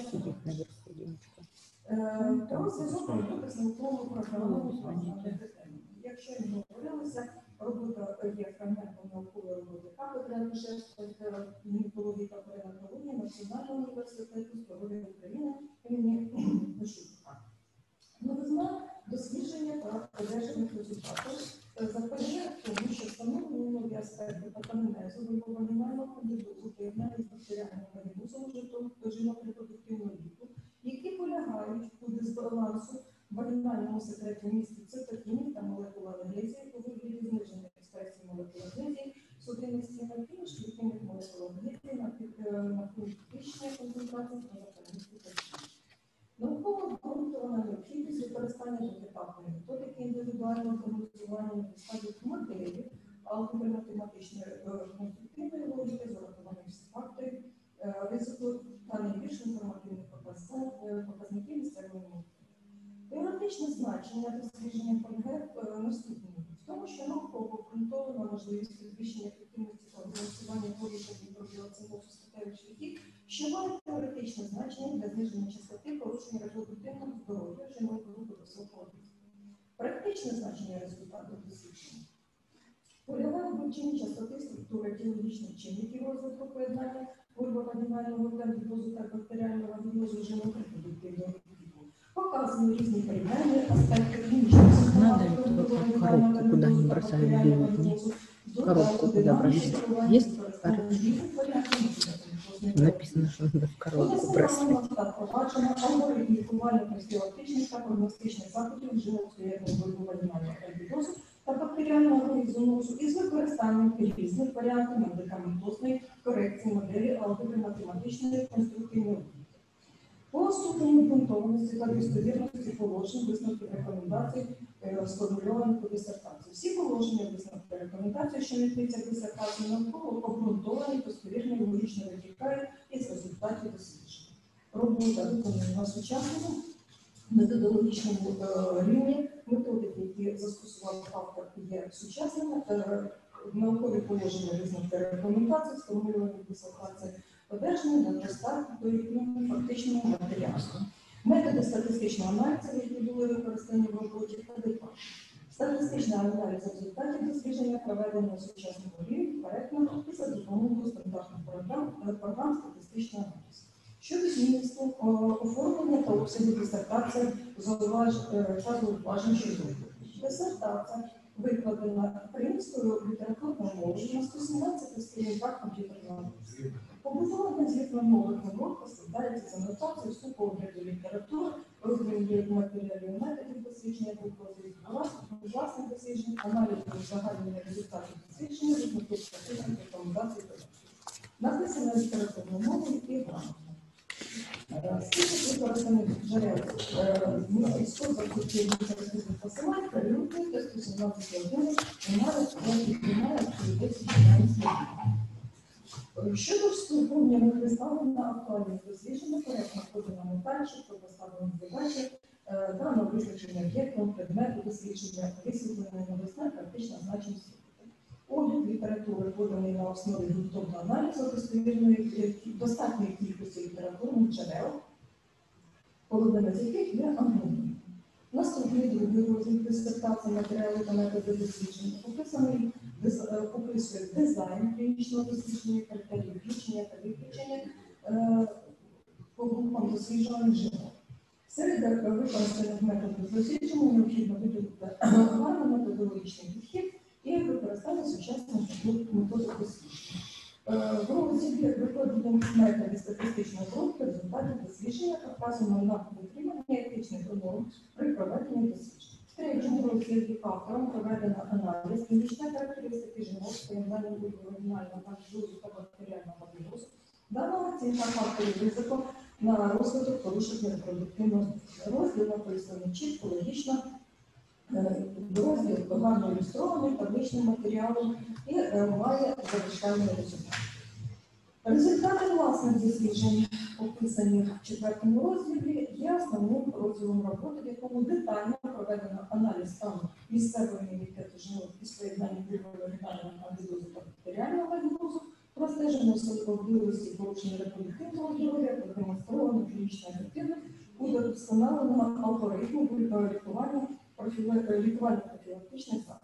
Про зв'язок роботи з науковою програмою. Якщо не говорилося, робота є фрагментом наукової роботи кафедри акушерства, гінекології та перинатології Національного університету здоров'я України імені Шевченка. Новизна дослідження та одержаних результатів заперечує в тому, що встановлені нові аспекти патогенезу вульвовагінального кандидозу поєднання з бактеріальним вагінозом до жінок репродуктивного віку, які полягають у дисбалансу в вагінальному секреті місті цитокінів та молекул адгезії у вигляді зниженої експресії молекул адгезії, судинності на тлі шкідливих молекул адгезії на фоні підвищення концентрації та запальності точки. Науково обґрунтована необхідність використання двохетапної методики індивідуального прогнозування на підставі моделі алгебро-математичної е, конструктивної логіки з урахуванням всіх факторів е, ризику та найбільш інформативних показа- е, показників місцевої мови. Теоретичне значення дослідження полягає в наступному. В тому, що науково обґрунтована можливість підвищення ефективності прогнозування повітря і пробіоцинозу статевих шляхів, що має теоретичне значення для зниження частоти порушення репродуктивного здоров'я жінок групи високого віку. Практичне значення результатів дослідження полягає в вивченні частоти структури фізіологічних чинників розвитку поєднання вульвовагінального кандидозу та бактеріального вірозу жінок репродуктивного віку. Показує різні порівняння аспекти клінічної Надо ли туда коробку, куда они бросают бюллетени? Коробку куда бросить? Есть коробка? Написано, что надо в коробку бросать. Впроваджено алгоритм лікувально-профілактичних та прогностичних заходів жінок з вульвовагінального кандидозу та бактеріального зонозу із використанням різних варіантів медикаментозної корекції моделі алгебро-математичної конструктивної логіки. По ступені обґрунтованості та достовірності положень, висновків рекомендацій, е, сформульованих у дисертації. Всі положення, висновки рекомендацій, що містяться в дисертації, науково обґрунтовані, достовірно і логічно витікають із результатів дослідження. Робота виконана на сучасному методологічному е, рівні, методики, які застосував автор, є сучасними, е, наукові положення, висновки рекомендацій, сформульовані в дисертації, одержані на достатньо фактичному матеріалу. Методи статистичного аналізу, які були використані в роботі, адекватні. Статистичний аналіз результатів дослідження проведено на сучасному рівні, коректно і за допомогою стандартних програм, програм статистичного аналізу. Щодо змісту, оформлення та обсягу дисертації зауваж та зауважень щодо. Дисертація викладена українською літературною мовою на сто сімнадцяти сторінках комп'ютерного аналізу. Побудована звітна мова книжок складається з анотацією вступу огляду літератури, розгляду матеріалів методів дослідження глюкози, власних досліджень, аналізу узагальнення результатів дослідження, висновків статистичних рекомендацій. Написана літературною мовою і грамотно. Скільки використаних джерел містить сто двадцять літературних посилань, перелюбуйте сто сімнадцять годин, немає десять Щодо вступу, не представлена актуальність дослідження, коректно подана металь, що поставлені задачі, дано визначення об'єкту, предмету дослідження, висвітлення новосна, практична значність. Огляд літератури поданий на основі ґрунтовного аналізу достовірної достатньої кількості літературних джерел, половина з яких є анонімними. Наступний другий розділ дисертації матеріалу та методи дослідження описаний описує дизайн клінічного дослідження, критерії включення та виключення е, по групам досліджуваних жінок. Серед використаних методів дослідження необхідно виділити гарно-методологічний підхід і використання сучасних методик дослідження. В розділі викладені методи статистичного розгляду результатів дослідження та вказано на дотримання етичних норм при проведенні досліджень. В третьому розділі автором проведено аналіз клінічної характеристики жінок з поєднанням вульвовагінального кандидозу та бактеріального вірусу, дана оцінка факторів ризику на розвиток порушення репродуктивного розділу написаний чітко, логічно, розділ гарно ілюстрований табличним матеріалом і має завершальний результат. Результати власних досліджень, описані в четвертому розділі, є основним розділом роботи, в якому детально проведено аналіз стану місцевого імунітету жінок із поєднанням вульвовагінального кандидозу та бактеріального вірусу, простежено особливості порушення репродуктивного здоров'я, продемонстровано клінічну ефективність, удосконалено алгоритму лікування лікувально-профілактичних заходів.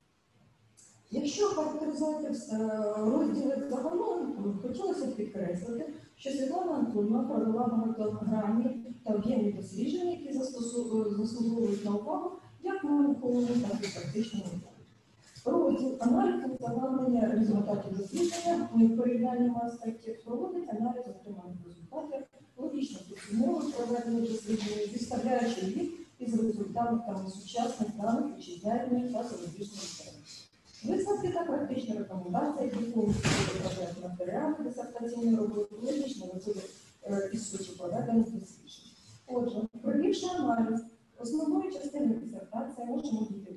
Якщо характеризувати розділи загалом, хотілося б підкреслити, що Світлана Антонівна провела багатогранні та об'ємні дослідження, які заслуговують на увагу як на науковому, так і практичному рівні. Розділ аналізу узагальнення результатів дослідження в порівняльному аспекті проводить аналіз отриманих результатів, логічно підсумовує проведення дослідження, зіставляючи їх із результатами сучасних даних вітчизняної та зарубіжної теми. Висновки та практичні рекомендації, які повністю відображають матеріали дисертаційної роботи, логічно виходять із суті проведених досліджень. Отже, провівши аналіз основної частини дисертації, можемо дійти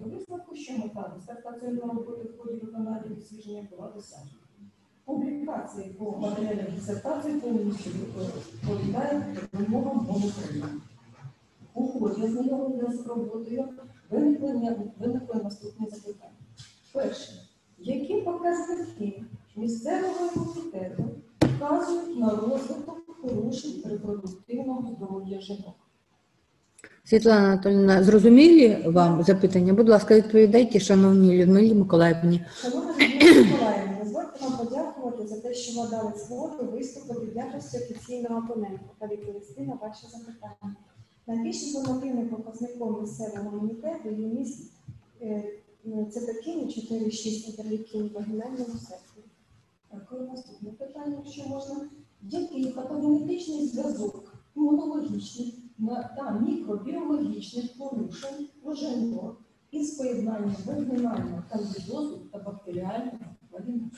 мета дисертаційної роботи в ході виконання дослідження була досягнена. Публікації по матеріалах дисертації повністю відповідають вимогам мови України. У ході ознайомлення з роботою виникли, виникли наступні запитання. Перше. Які показники місцевого імунітету вказують на розвиток порушень репродуктивного здоров'я жінок? Світлана Анатоліївна, зрозуміли вам запитання? Будь ласка, відповідайте, шановній Людмилі Миколаївні. Шановна Людмила Миколаївна, дозвольте вам подякувати за те, що ви дали згоду виступити в якості офіційного опонента та відповісти на ваші запитання. Найбільш інформативним показником місцевого імунітету є міст е, цитокіни чотири шість інтерлікін в вагінальному секторі. Дякую. Наступне питання, якщо можна. Який патогенетичний зв'язок імунологічних та мікробіологічних порушень у жінок із поєднанням вагінального кандидозу та бактеріального вагінозу?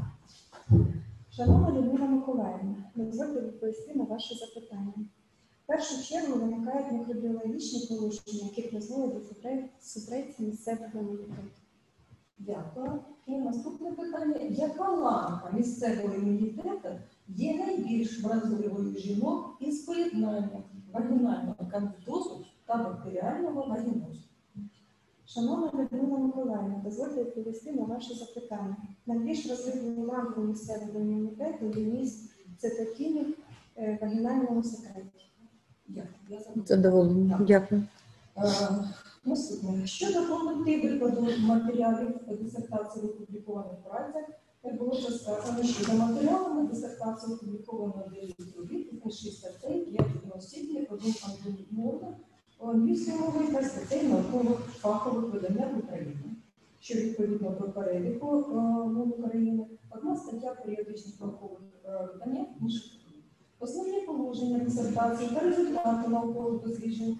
Шановна Людмила Миколаївна, дозвольте відповісти на ваші запитання. В першу чергу виникають мікробіологічні порушення, які призводять до супресії місцевого імунітету. Дякую. І наступне питання. Яка ланка місцевого імунітету є найбільш вразливою жінок із поєднанням вагінального кандидозу та бактеріального вагінозу? Шановна Людмила Миколаївна, дозвольте відповісти на ваші запитання. Найбільш вразливою ланкою місцевого імунітету є міст цитокінів в вагінальному секреті. Дякую. Задоволення. Дякую. Е, Наступне. Щодо повноти викладу матеріалів дисертації в опублікованих працях, як було вже сказано, що за матеріалами дисертації опубліковано дев'ять робіт, шість статей, п'ять відносителів, один Антоній Морда, англійської мови та статей наукових фахових видання в Україні, що відповідно до переліку мов України, одна стаття періодичних наукових видань інших. Основні положення дисертації та результати наукових досліджень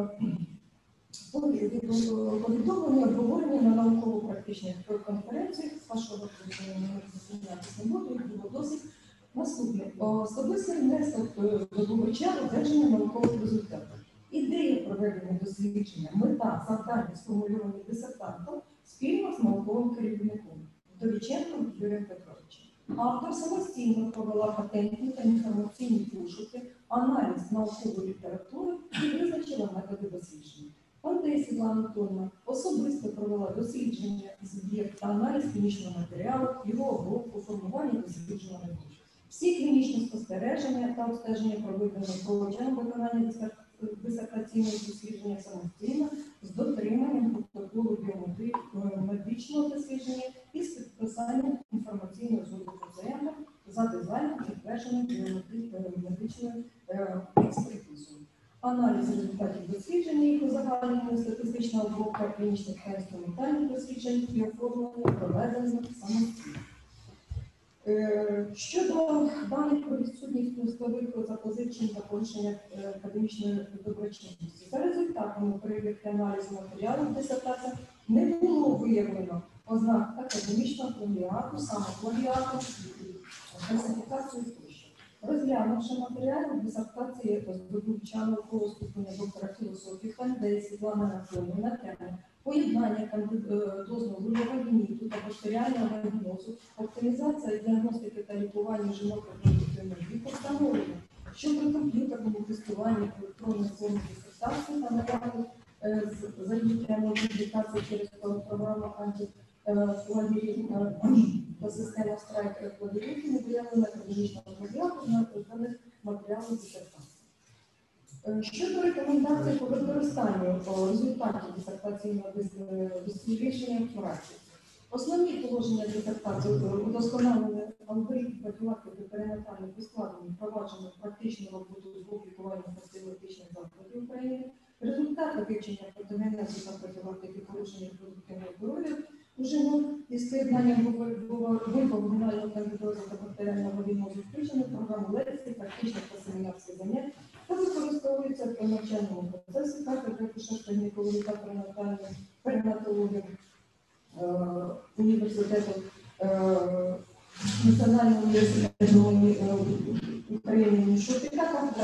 повідомлення обговорення на науково-практичних конференціях з вашого зайнятися не буду, їх було досить. Наступне. Особистий внесок здобувача одержання наукових результатів. Ідея проведення дослідження, мета, завдання сформульовані дисертантом спільно з науковим керівником Вдовіченком Юрієм Петровичем. Автор самостійно провела патентні та інформаційні пошуки, аналіз наукової літератури і визначила методи дослідження. Пантей Світлана Анатоліївна особисто провела дослідження, збір та аналіз клінічного матеріалу, його обробку, формування дослідженого методу. Всі клінічні спостереження та обстеження проведені протягом виконання дисертаційного дослідження самостійно з дотриманням протоколу біомедичного дослідження і з підписанням інформаційного згоди пацієнта за дизайном, підтвердженим біомедичною експертизою. Аналіз результатів дослідження, їх узагальнення, статистична обробка клінічних та інструментальних досліджень і оформлення проведених самостійно. Щодо даних про відсутність смислових запозичень та порушення академічної доброчинності, за результатами перевірки аналізу матеріалів дисертації не було виявлено ознак академічного плагіату, самоплагіату, фальсифікацію тощо. Розглянувши матеріали дисертації здобувача наукового ступеня доктора філософії Пантей Світлани Анатоліївни на тему поєднання кандидозного вагініту та бактеріального вагінозу, оптимізація діагностики та лікування жінок репродуктивного віку встановлено, що при комп'ютерному тестуванні електронної форми дисертації та наявних заїття публікації через програму антифлагерів та систему страйк флагерів не виявлено академічного плагіату на даних матеріалів дисертації. Щодо рекомендацій по використанню результатів дисертаційного дослідження в практиці, основні положення дисертації удосконалення алгоритмів профілактики перинатальних ускладнень, впровадження практичної роботи з лікування профілактичних закладів України, результати вивчення патогенезу та профілактики порушення репродуктивного здоров'я у жінок із поєднанням вагінального кандидозу та бактеріального вагінозу включено в програму лекцій, практичних та семінарських занять та використовується в навчальному процесі кафедри акушерсько-гінекології та перинатології університету Національного університету України імені Шупика, кафедра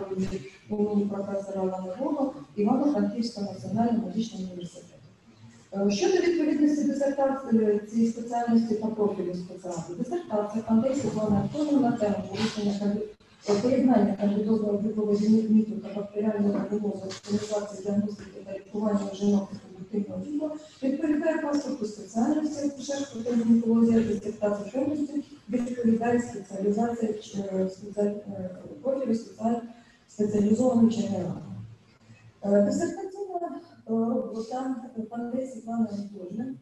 акушерсько-гінекології імені професора Олени Бога, Івано-Франківського національного медичного університету. Е, Щодо відповідності дисертації цієї спеціальності та профілю спеціальності, дисертація Фандей Світлана Антонівна на тему порушення канди- е, поєднання кандидозного облікової міту та бактеріального кандидозу організації діагностики та лікування жінок репродуктивного віку відповідає паспорту спеціальності акушерства та гінекологія, дисертації повністю відповідає спеціалізація е, спеціаль- е, профілю спеціаль- спеціалізованої вченої ради. Дисертаційна робота Фандей Світлани Антонівни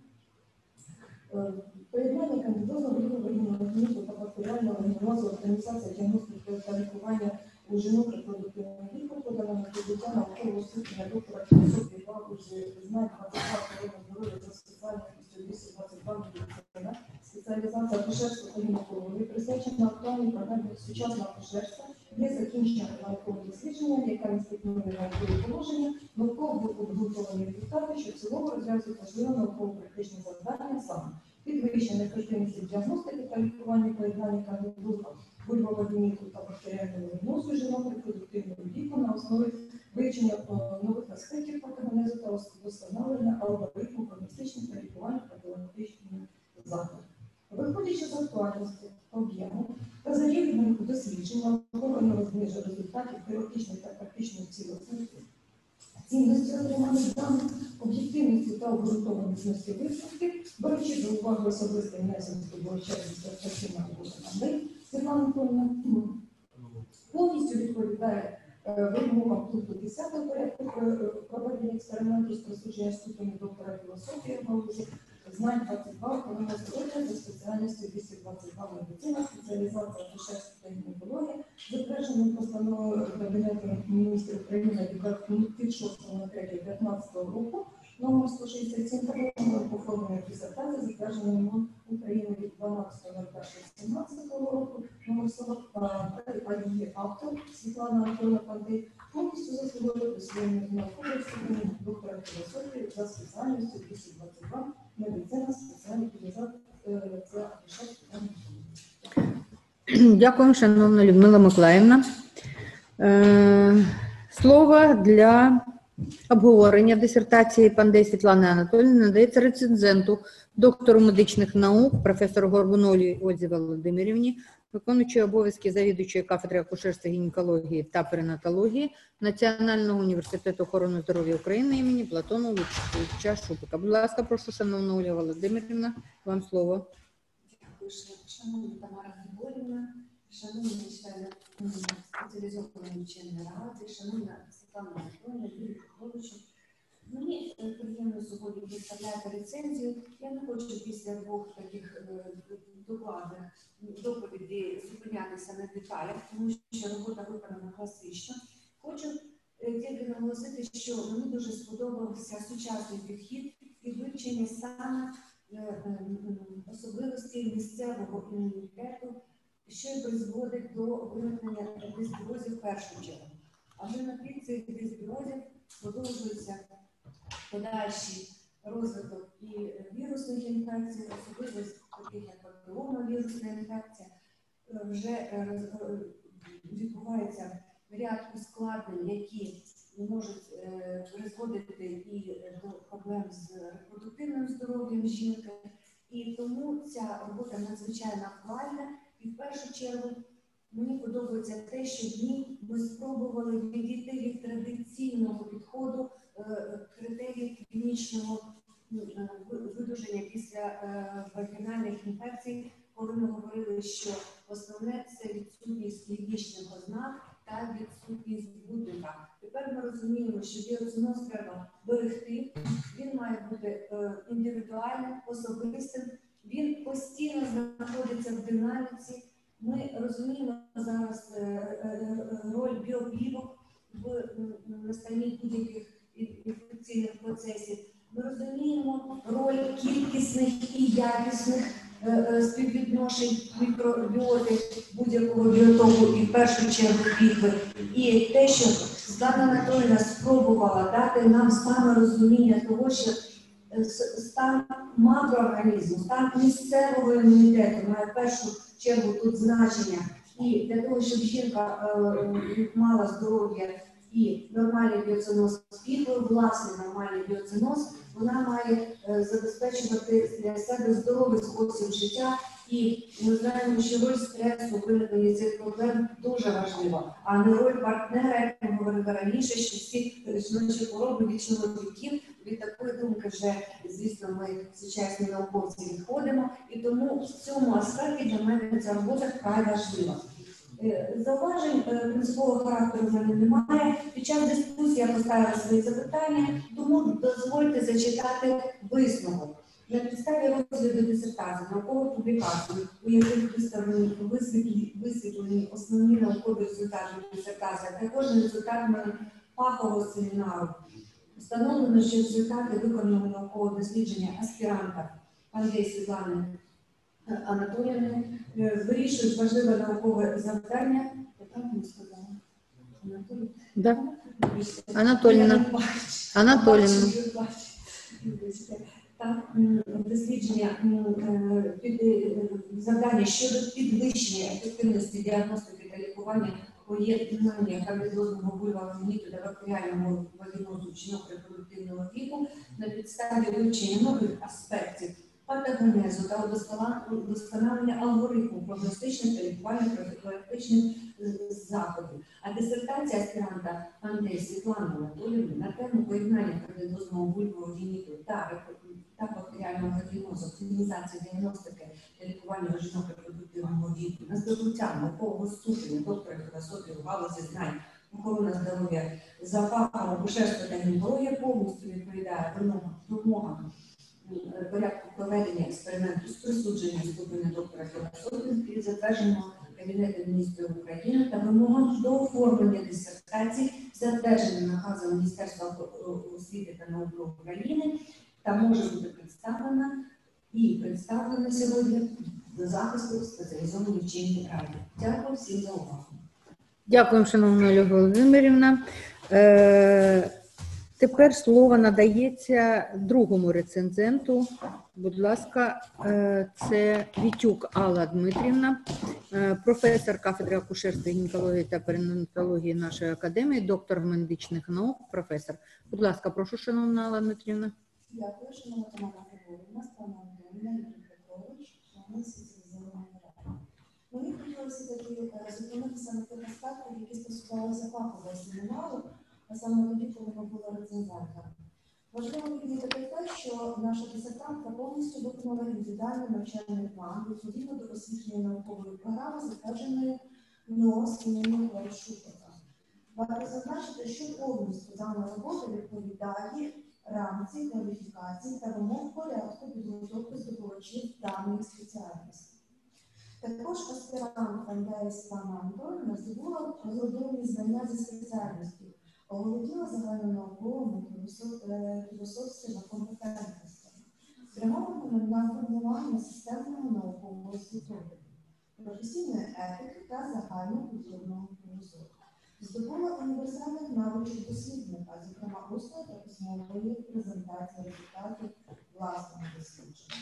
поєднання кандидозного облікового міту та бактеріального генозу організації діагностики та лікування у жінок репродуктивного віку подана на прибуття наукового ступеня доктора філософії галузі знань двадцять два охорони здоров'я за спеціальністю двісті двадцять два медицина, спеціалізація акушерства та гінекології, присвячена актуальній програмі сучасного акушерства, є закінчення наукового дослідження, яка містить нові наукові положення, науково обґрунтовані результати, що в цілому розв'язують важливе науково-практичне завдання саме підвищення ефективності діагностики та лікування поєднання кандидозу вульвовагініту та бактеріального генозу жінок репродуктивного віку на основі вивчення е, нових аспектів патогенезу та вдосконалення алгоритму прогностичних та лікування профілактичних заходів. Виходячи з актуальності, об'єму та за рівнем досліджень, наукового зниження результатів теоретичної та практичної цілісності, цінності отриманих даних, об'єктивності та обґрунтованості висновків, беручи до уваги особистий внесок здобувачевність та працівна робота Фандей Світлана Антонівна, повністю відповідає е, вимогам пункту десятого порядку е, проведення експерименту з присудження ступені доктора філософії галузі знань двадцять два охорона здоров'я за спеціальністю двісті двадцять два медицина, спеціалізація акушерства та гінекологія, затвердженою постановою Кабінету міністрів України від шостого третього п'ятнадцятого року, номер сто шістдесят сім, та номер оформлення дисертації, затвердженої МОН України від дванадцятого першого сімнадцятого року, номер сорок, а її автор Світлана Антонівна Фандей повністю заслуговує до своєї наукової ступені доктора філософії за спеціальністю двісті двадцять два медицина, спеціалізація акушерства та гінекології. Дякую, шановна Людмила Миколаївна. Е, Слово для обговорення дисертації Фандей Світлани Анатоліївни надається рецензенту, доктору медичних наук, професору Горбуновій Ользі Володимирівні, виконуючої обов'язки завідувачої кафедри акушерства, гінекології та перинатології Національного університету охорони здоров'я України імені Платона Луча Шупика. Будь ласка, прошу, шановна Оля Володимирівна, вам слово. Дякую, шановна Тамара Григорівна, шановні члени спеціалізованої вченої ради, шановна Світлана Антонівна, Юрій Петровичу. Мені приємно сьогодні представляти рецензію. Я не хочу після двох таких докладних доповідей зупинятися на деталях, тому що робота виконана класично. Хочу тільки наголосити, що мені дуже сподобався сучасний підхід і вивчення саме особливостей місцевого імунітету, що й призводить до виникнення дисбіозів в першу чергу. Але на тлі цих дисбіозів продовжується подальший розвиток і вірусних інфекцій, особливо таких як папіломавірусна інфекція. Вже відбувається ряд ускладнень, які можуть призводити і до проблем з репродуктивним здоров'ям жінки. І тому ця робота надзвичайно актуальна. І в першу чергу мені подобається те, що в ній ми спробували відійти від традиційного підходу критеріїв клінічного видуження після вагінальних інфекцій, коли ми говорили, що основне – це відсутність клінічних ознак та відсутність збудника. Тепер ми розуміємо, що біознос треба берегти, він має бути індивідуальним, особистим, він постійно знаходиться в динаміці. Ми розуміємо зараз роль біоплівок в настанні будь-яких інфекційних процесів. Ми розуміємо роль кількісних і якісних співвідношень мікробіоти будь-якого біотопу і в першу чергу пікви. І те, що Світлана Анатоліївна спробувала дати нам саме розуміння того, що стан макроорганізму, стан місцевого імунітету має в першу чергу тут значення. І для того, щоб жінка е, мала здоров'я і нормальний біоценоз піклою, власний нормальний біоценоз, вона має е, забезпечувати для себе здоровий спосіб життя. І ми знаємо, що роль стресу у виникненні цих проблем дуже важлива, а не роль партнера, як ми говорили раніше, що всі жіночі хвороби від чоловіків. Від такої думки вже, звісно, ми сучасні науковці відходимо. І тому в цьому аспекті для мене ця робота вкрай важлива. Зауважень принципового характеру в мене немає. Під час дискусії я поставила свої запитання, тому дозвольте зачитати висновок. На підставі розгляду дисертації, наукових публікацій, у яких виставлені висвітлені основні наукові результати дисертації, а також результатами фахового семінару, встановлено, що результати виконаного наукового дослідження аспіранта Андрія Світлани Анатоліївни вирішують важливе наукове завдання. Я правильно сказала? Анатолій? Да. Анатоліївна. Анатоліївна. Так, дослідження під завдання щодо підвищення ефективності діагностики та лікування поєднання кандидозного вульволамініту та бактеріального вагінозу жінок репродуктивного віку на підставі вивчення нових аспектів патогенезу та удосконалення алгоритму прогностичних та лікувальних профілактичних заходів. А дисертація аспіранта Андрія Світлани Анатоліївни на тему поєднання кандидозного вульвового гініту та та бактеріального вагінозу, оптимізації діагностики та лікування жінок репродуктивного віку, на здобуття наукового ступеня доктора філософії в галузі знань охорона здоров'я за фахом акушерства та гінекологія повністю відповідає вимогам порядку проведення експерименту з присудження ступеня доктора філософії і затвердженого Кабінету міністрів України та вимогам до оформлення дисертацій, затвердженим наказом Міністерства освіти та науки України, та може бути представлена і представлена сьогодні до захисту спеціалізованої вчені ради. Дякую всім за увагу. Дякуємо, шановна Ольга Володимирівна. Е, тепер слово надається другому рецензенту. Будь ласка, е, це Вітюк Алла Дмитрівна, е, професор кафедри акушерства, гінекології та перинатології нашої академії, доктор медичних наук, професор. Будь ласка, прошу, шановна Алла Дмитрівна. Дякую, шановна Тамара Григорівна, Стана Антонівна, Юрій Петрович, члени спеціалізованої ради. Мені хотілося тоді зупинитися на тих аспектах, які стосувалися фахового семінару, а саме тоді, коли ми були рецензентами. Важливо відмітити те, що наша дисертантка повністю виконала індивідуальний навчальний план відповідно до освітлення наукової програми, затвердженої НОС імені Лари Шупика. Варто зазначити, що повністю дана робота відповідає рамці кваліфікацій та вимог порядку підготовки здобувачів даної спеціальності. Також аспірант Андрея Світлана Анатоліївна здобула глибинні знання зі спеціальності, оволоділа загальнонауковими філософськими компетентностями, спрямованими на формування системного наукового світогляду, професійної етики та загальнокультурного філософії. Здобула універсальних навичок дослідника, зокрема усної та письмової презентації результатів власного дослідження.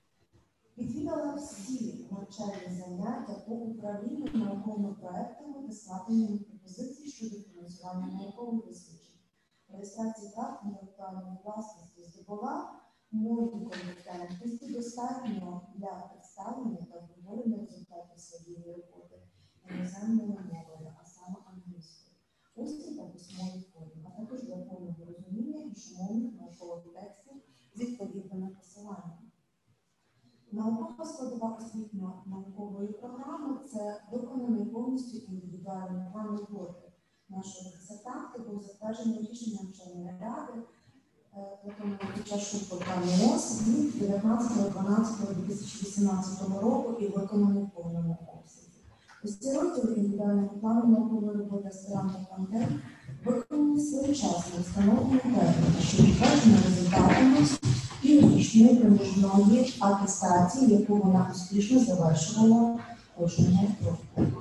Відвідала всі навчальні заняття по управлінню науковими проектами та складенням пропозицій щодо фінансування наукових досліджень. Реєстрації прав інтелектуальної власності здобула мультикомпетентності достатньо для представлення та обговорення результатів своєї роботи іноземною мовою, а саме англійською, усній та письмовій формі, а також для повного розуміння іншомовних наукових текстів з відповідними посиланнями. Наукова складова освітньо-наукової програми – це виконаний повністю індивідуальний план роботи нашої дисертантки, був затверджений рішенням вченої ради, виконаний під час Шупика МОЗ від дев'ятнадцятого дванадцятого дві тисячі вісімнадцятого року і виконаний в повному обсязі. Усі розділи індивідуального плану наукової роботи аспіранта Андрея виконані своєчасно встановлені терміни, що підтверджені результатами і річної проміжної атестації, яку вона успішно завершувала кожного року.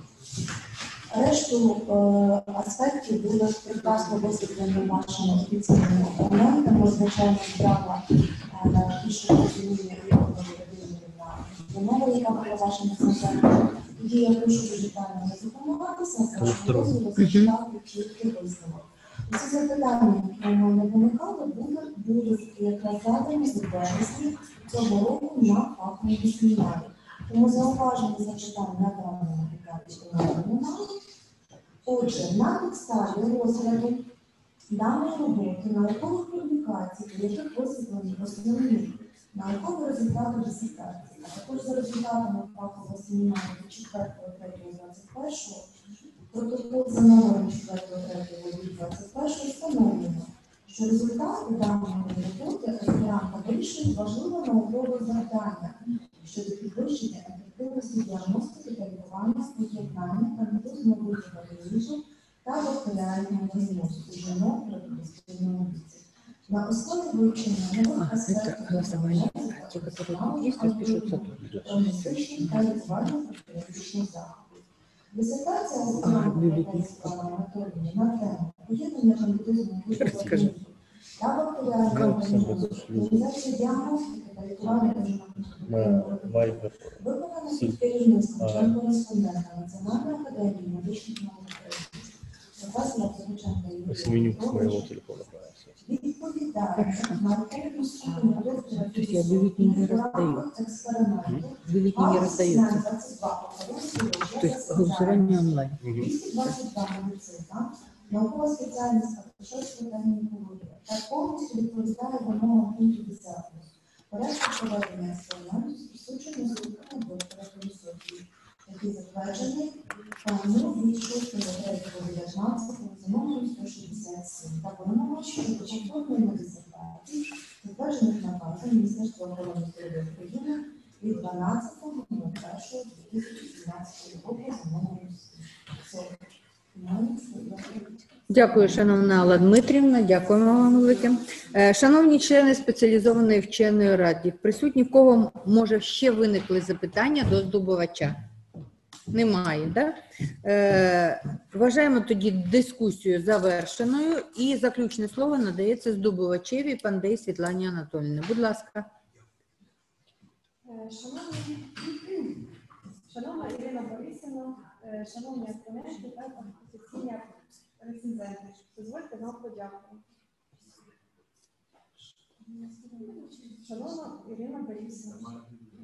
Решту е, аспектів були прекрасно висвітлені вашими офіційними документами. Звичайно, справа більше розуміння Ольга Володимирівна Іванова, яка була вашим асистентом. Тоді я прошу дуже детально не зупинятися, а прошу зачитати чіткий висновок. Усі запитання, які у мене виникали, будуть, будуть якраз задані у вересні цього року на фаховому семінарі. Тому зауваження запитань на даному етапі у мене немає. Отже, на підставі розгляду даної роботи наукових публікацій, у яких висвітлені основні наукові результати дисертації, а також за результатами фахового семінару від четвертого третього двадцять першого, протокол за номером четвертого третього двадцять першого встановлено, що результати даної роботи аспіранта вирішують важливе наукове завдання щодо підвищення ефективності діагностики та лікування з поєднання кандидозного вияву їжі та бактеріального діагностику жінок в репродуктивному віці. На основі вивчення нових А, это аспектів голосование. А те, которые тут есть, распишутся тут. прогностичних та лікувальних профілактичних заходів. Дисертація А, бюлетні. Анатоліївни на тему поєднання кандидозного вияву Расскажи. та бактеріального діагностику, організація діагностики та лікування жінок Вайбер. виконана під керівництвом член-кореспондента Національної академії медичних наук України. Професора Цариченка Юрія С меню с моего Петровича телефона правильно. відповідає науковому ступеню доктора То есть я бюллетени не раздаю. експерименту. Бюллетени не раздаются. То есть голосование онлайн. двісті двадцять два медицина, наукова спеціальність акушерства та гінекологія, та повністю відповідає вимогам пункту десятого. Порядку проведення експерименту з присудження слухання доктора філософії, який затверджений КАНУ від шостого третього дев'ятнадцятого за номером сто шістдесят сім та вимогам щодо початкової дисертації, затверджених наказом Міністерства охорони здоров'я України від дванадцятого першого дві тисячі сімнадцятого року за номером сто. Дякую, шановна Алла Дмитрівна, дякуємо вам велике. Е, Шановні члени спеціалізованої вченої ради, присутні, в кого, може, ще виникли запитання до здобувача? Немає, так? Е, вважаємо тоді дискусію завершеною і заключне слово надається здобувачеві Пандей Світлані Анатоліївні. Будь ласка. Е, Шановні, шановна Ірина Борисівна, е, шановні абоненти та офіційні рецензенти, дозвольте нам подякувати. Шановна Ірина Борисівна,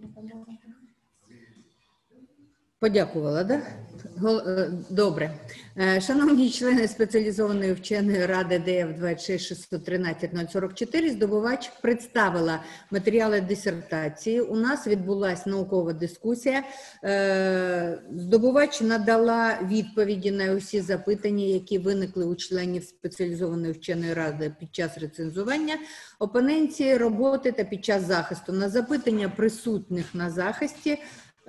Подякувала, так? Добре. Е, Шановні члени спеціалізованої вченої ради Д Ф двадцять шість шістсот тринадцять нуль сорок чотири, здобувач представила матеріали дисертації. У нас відбулася наукова дискусія. Е, Здобувач надала відповіді на усі запитання, які виникли у членів спеціалізованої вченої ради під час рецензування, опоненції роботи та під час захисту. На запитання присутніх на захисті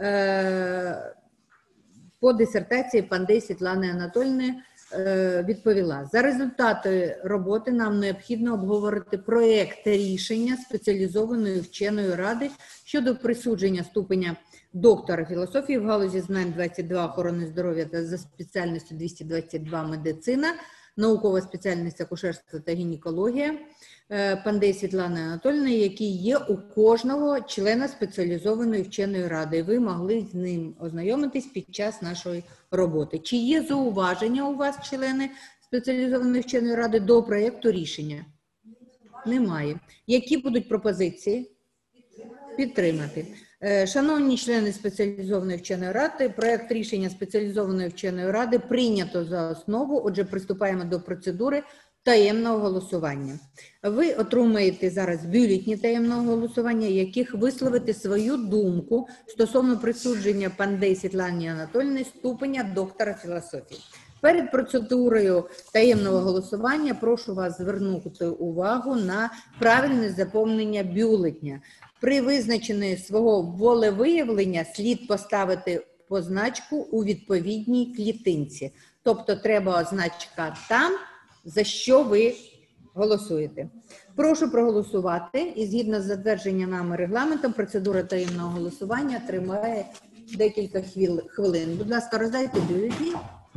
по дисертації Пандей Світлани Анатоліївни відповіла. За результати роботи нам необхідно обговорити проєкт рішення спеціалізованої вченої ради щодо присудження ступеня доктора філософії в галузі знань двадцять два охорони здоров'я та за спеціальністю двісті двадцять два медицина, наукова спеціальність акушерства та гінекологія Пандей Світлани Анатоліївни, який є у кожного члена спеціалізованої вченої ради. Ви могли з ним ознайомитись під час нашої роботи. Чи є зауваження у вас, члени спеціалізованої вченої ради, до проєкту рішення? Немає. Які будуть пропозиції? Підтримати. Шановні члени спеціалізованої вченої ради, проєкт рішення спеціалізованої вченої ради прийнято за основу. Отже, приступаємо до процедури таємного голосування. Ви отримаєте зараз бюлетені таємного голосування, яких висловите свою думку стосовно присудження Пандей Світлані Анатоліївні ступеня доктора філософії. Перед процедурою таємного голосування прошу вас звернути увагу на правильне заповнення бюлетня. При визначенні свого волевиявлення слід поставити позначку у відповідній клітинці. Тобто треба означка там, за що ви голосуєте. Прошу проголосувати. І згідно з затвердженням нами регламентом, процедура таємного голосування триває декілька хвилин. Будь ласка, роздайте бюлетні.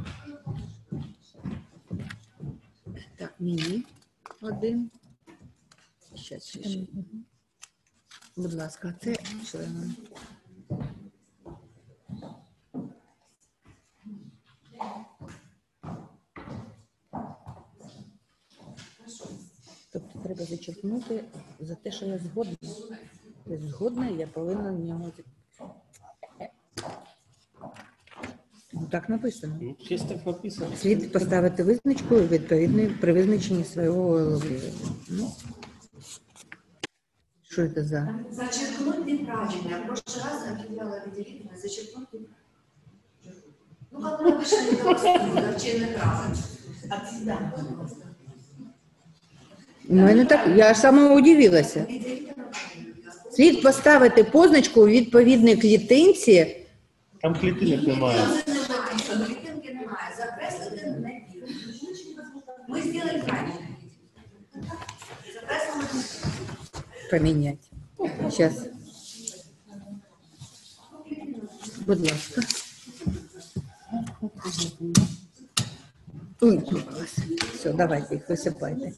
Так, мені один. Ще, ще, ще. Будь ласка, це члени. треба зачерпнути за те, що я згодна. Тобто згодна, я повинна в нього. Ну, так написано. Ну, здесь так написано. Слід поставити визначку відповідної при визначенні свого голови. Ну, що це за? Зачеркнуть неправильно. Я в прошлый раз объявляла выделительное, зачеркнуть неправильно. Ну, как мы обычно не голосуем, в неправильно. От себя. У мене так, я аж сама удивилася. Слід поставити позначку у відповідній клітинці. Там клітинок немає. Клітинки немає. Закреслити не вірно. Ми зробили правильно. Закреслили. Поміняти. Зараз. Будь ласка. Ой, все, давайте їх висипайте.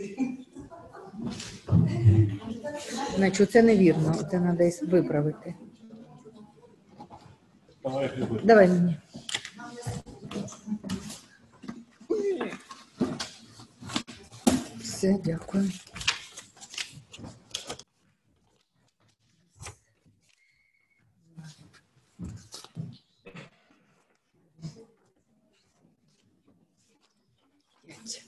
Значить, це невірно, це треба виправити. Давай, Григорій. Давай мені. Все, дякую. П'ять.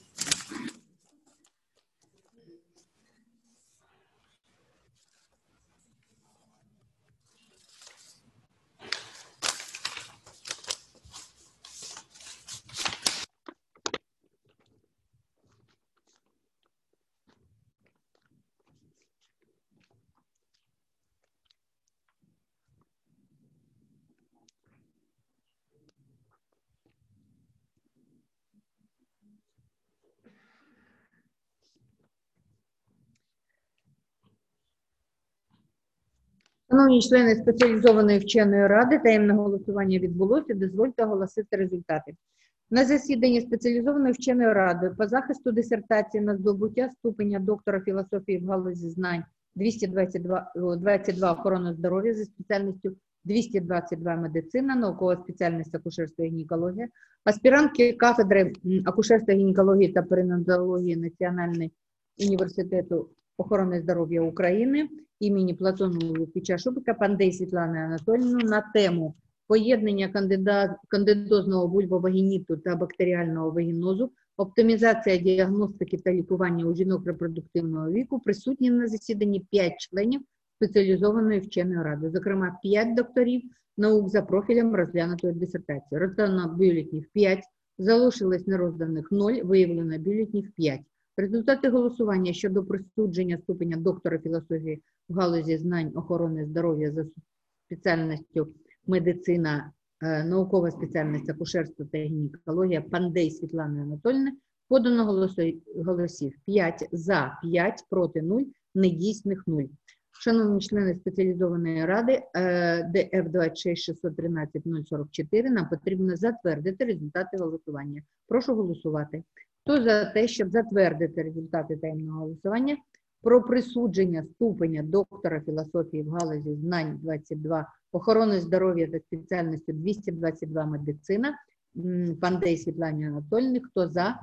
Шановні члени спеціалізованої вченої ради, таємне голосування відбулося. Дозвольте оголосити результати. На засіданні спеціалізованої вченої ради по захисту дисертації на здобуття ступеня доктора філософії в галузі знань двісті двадцять два, двадцять два охорона здоров'я за спеціальністю двісті двадцять два медицина, наукова спеціальність акушерства і гінекологія, аспірантки кафедри акушерства, гінекології та перинатології Національного університету охорони здоров'я України імені Платона Лукіча Шупика Пандей Світлани Анатоліївни на тему поєднання кандида... кандидозного вульвовагініту та бактеріального вагінозу, оптимізація діагностики та лікування у жінок репродуктивного віку, присутні на засіданні п'ять членів спеціалізованої вченої ради, зокрема п'ять докторів наук за профілем розглянутої дисертації. Роздано бюлетнів п'ять, залишилось нерозданих нуль, виявлено бюлетнів п'ять. Результати голосування щодо присудження ступеня доктора філософії в галузі знань охорони здоров'я за спеціальністю медицина, е, наукова спеціальність акушерства та гінекологія Пандей Світлани Анатоліївни подано голоси, голосів п'ять за, п'ять проти нуль, недійсних нуль. Шановні члени спеціалізованої ради е, Д Ф двадцять шість шістсот тринадцять нуль сорок чотири, нам потрібно затвердити результати голосування. Прошу голосувати. Хто за те, щоб затвердити результати таємного голосування про присудження ступеня доктора філософії в галузі знань двадцять два, охорони здоров'я та спеціальністю двісті двадцять два медицина, Пандей Світлані Анатоліївни, хто за,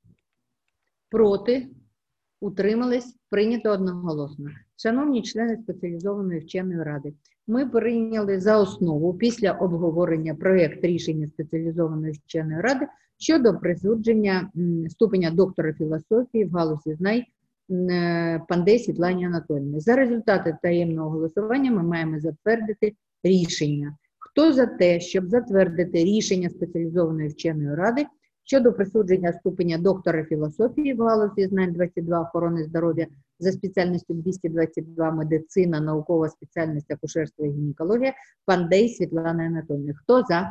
проти, утримались, прийнято одноголосно. Шановні члени спеціалізованої вченої ради, ми прийняли за основу після обговорення проєкт рішення спеціалізованої вченої ради щодо присудження ступеня доктора філософії в галузі знань Пандей Світлані Анатоліївни. За результати таємного голосування ми маємо затвердити рішення. Хто за те, щоб затвердити рішення спеціалізованої вченої ради щодо присудження ступеня доктора філософії в галузі знань двадцять два охорони здоров'я за спеціальністю двісті двадцять два медицина, наукова спеціальність акушерства і гінекологія Пандей Світлани Анатоліївни. Хто за?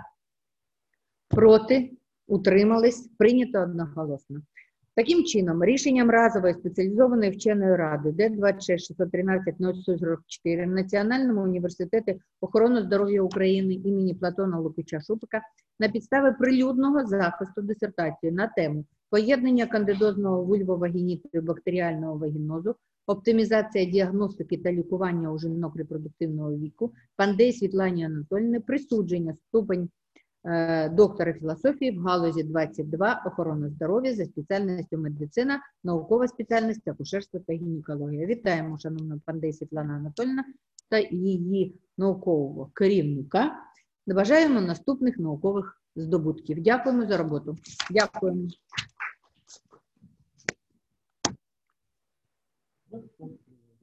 Проти? Утримались? Прийнято одноголосно. Таким чином, рішенням разової спеціалізованої вченої ради Д двадцять шість шістсот тринадцять нуль сорок чотири Національному університету охорони здоров'я України імені Платона Лукіча Шупика на підставі прилюдного захисту дисертації на тему поєднання кандидозного вульвовагініту і бактеріального вагінозу, оптимізація діагностики та лікування у жінок репродуктивного віку Пандей Світлані Анатоліївни, присудження ступень е, доктора філософії в галузі двадцять два охорона здоров'я за спеціальністю медицина, наукова спеціальність акушерство та гінекологія. Вітаємо, шановну пані Світлана Анатольовна та її наукового керівника. Бажаємо наступних наукових здобутків. Дякуємо за роботу. Дякуємо.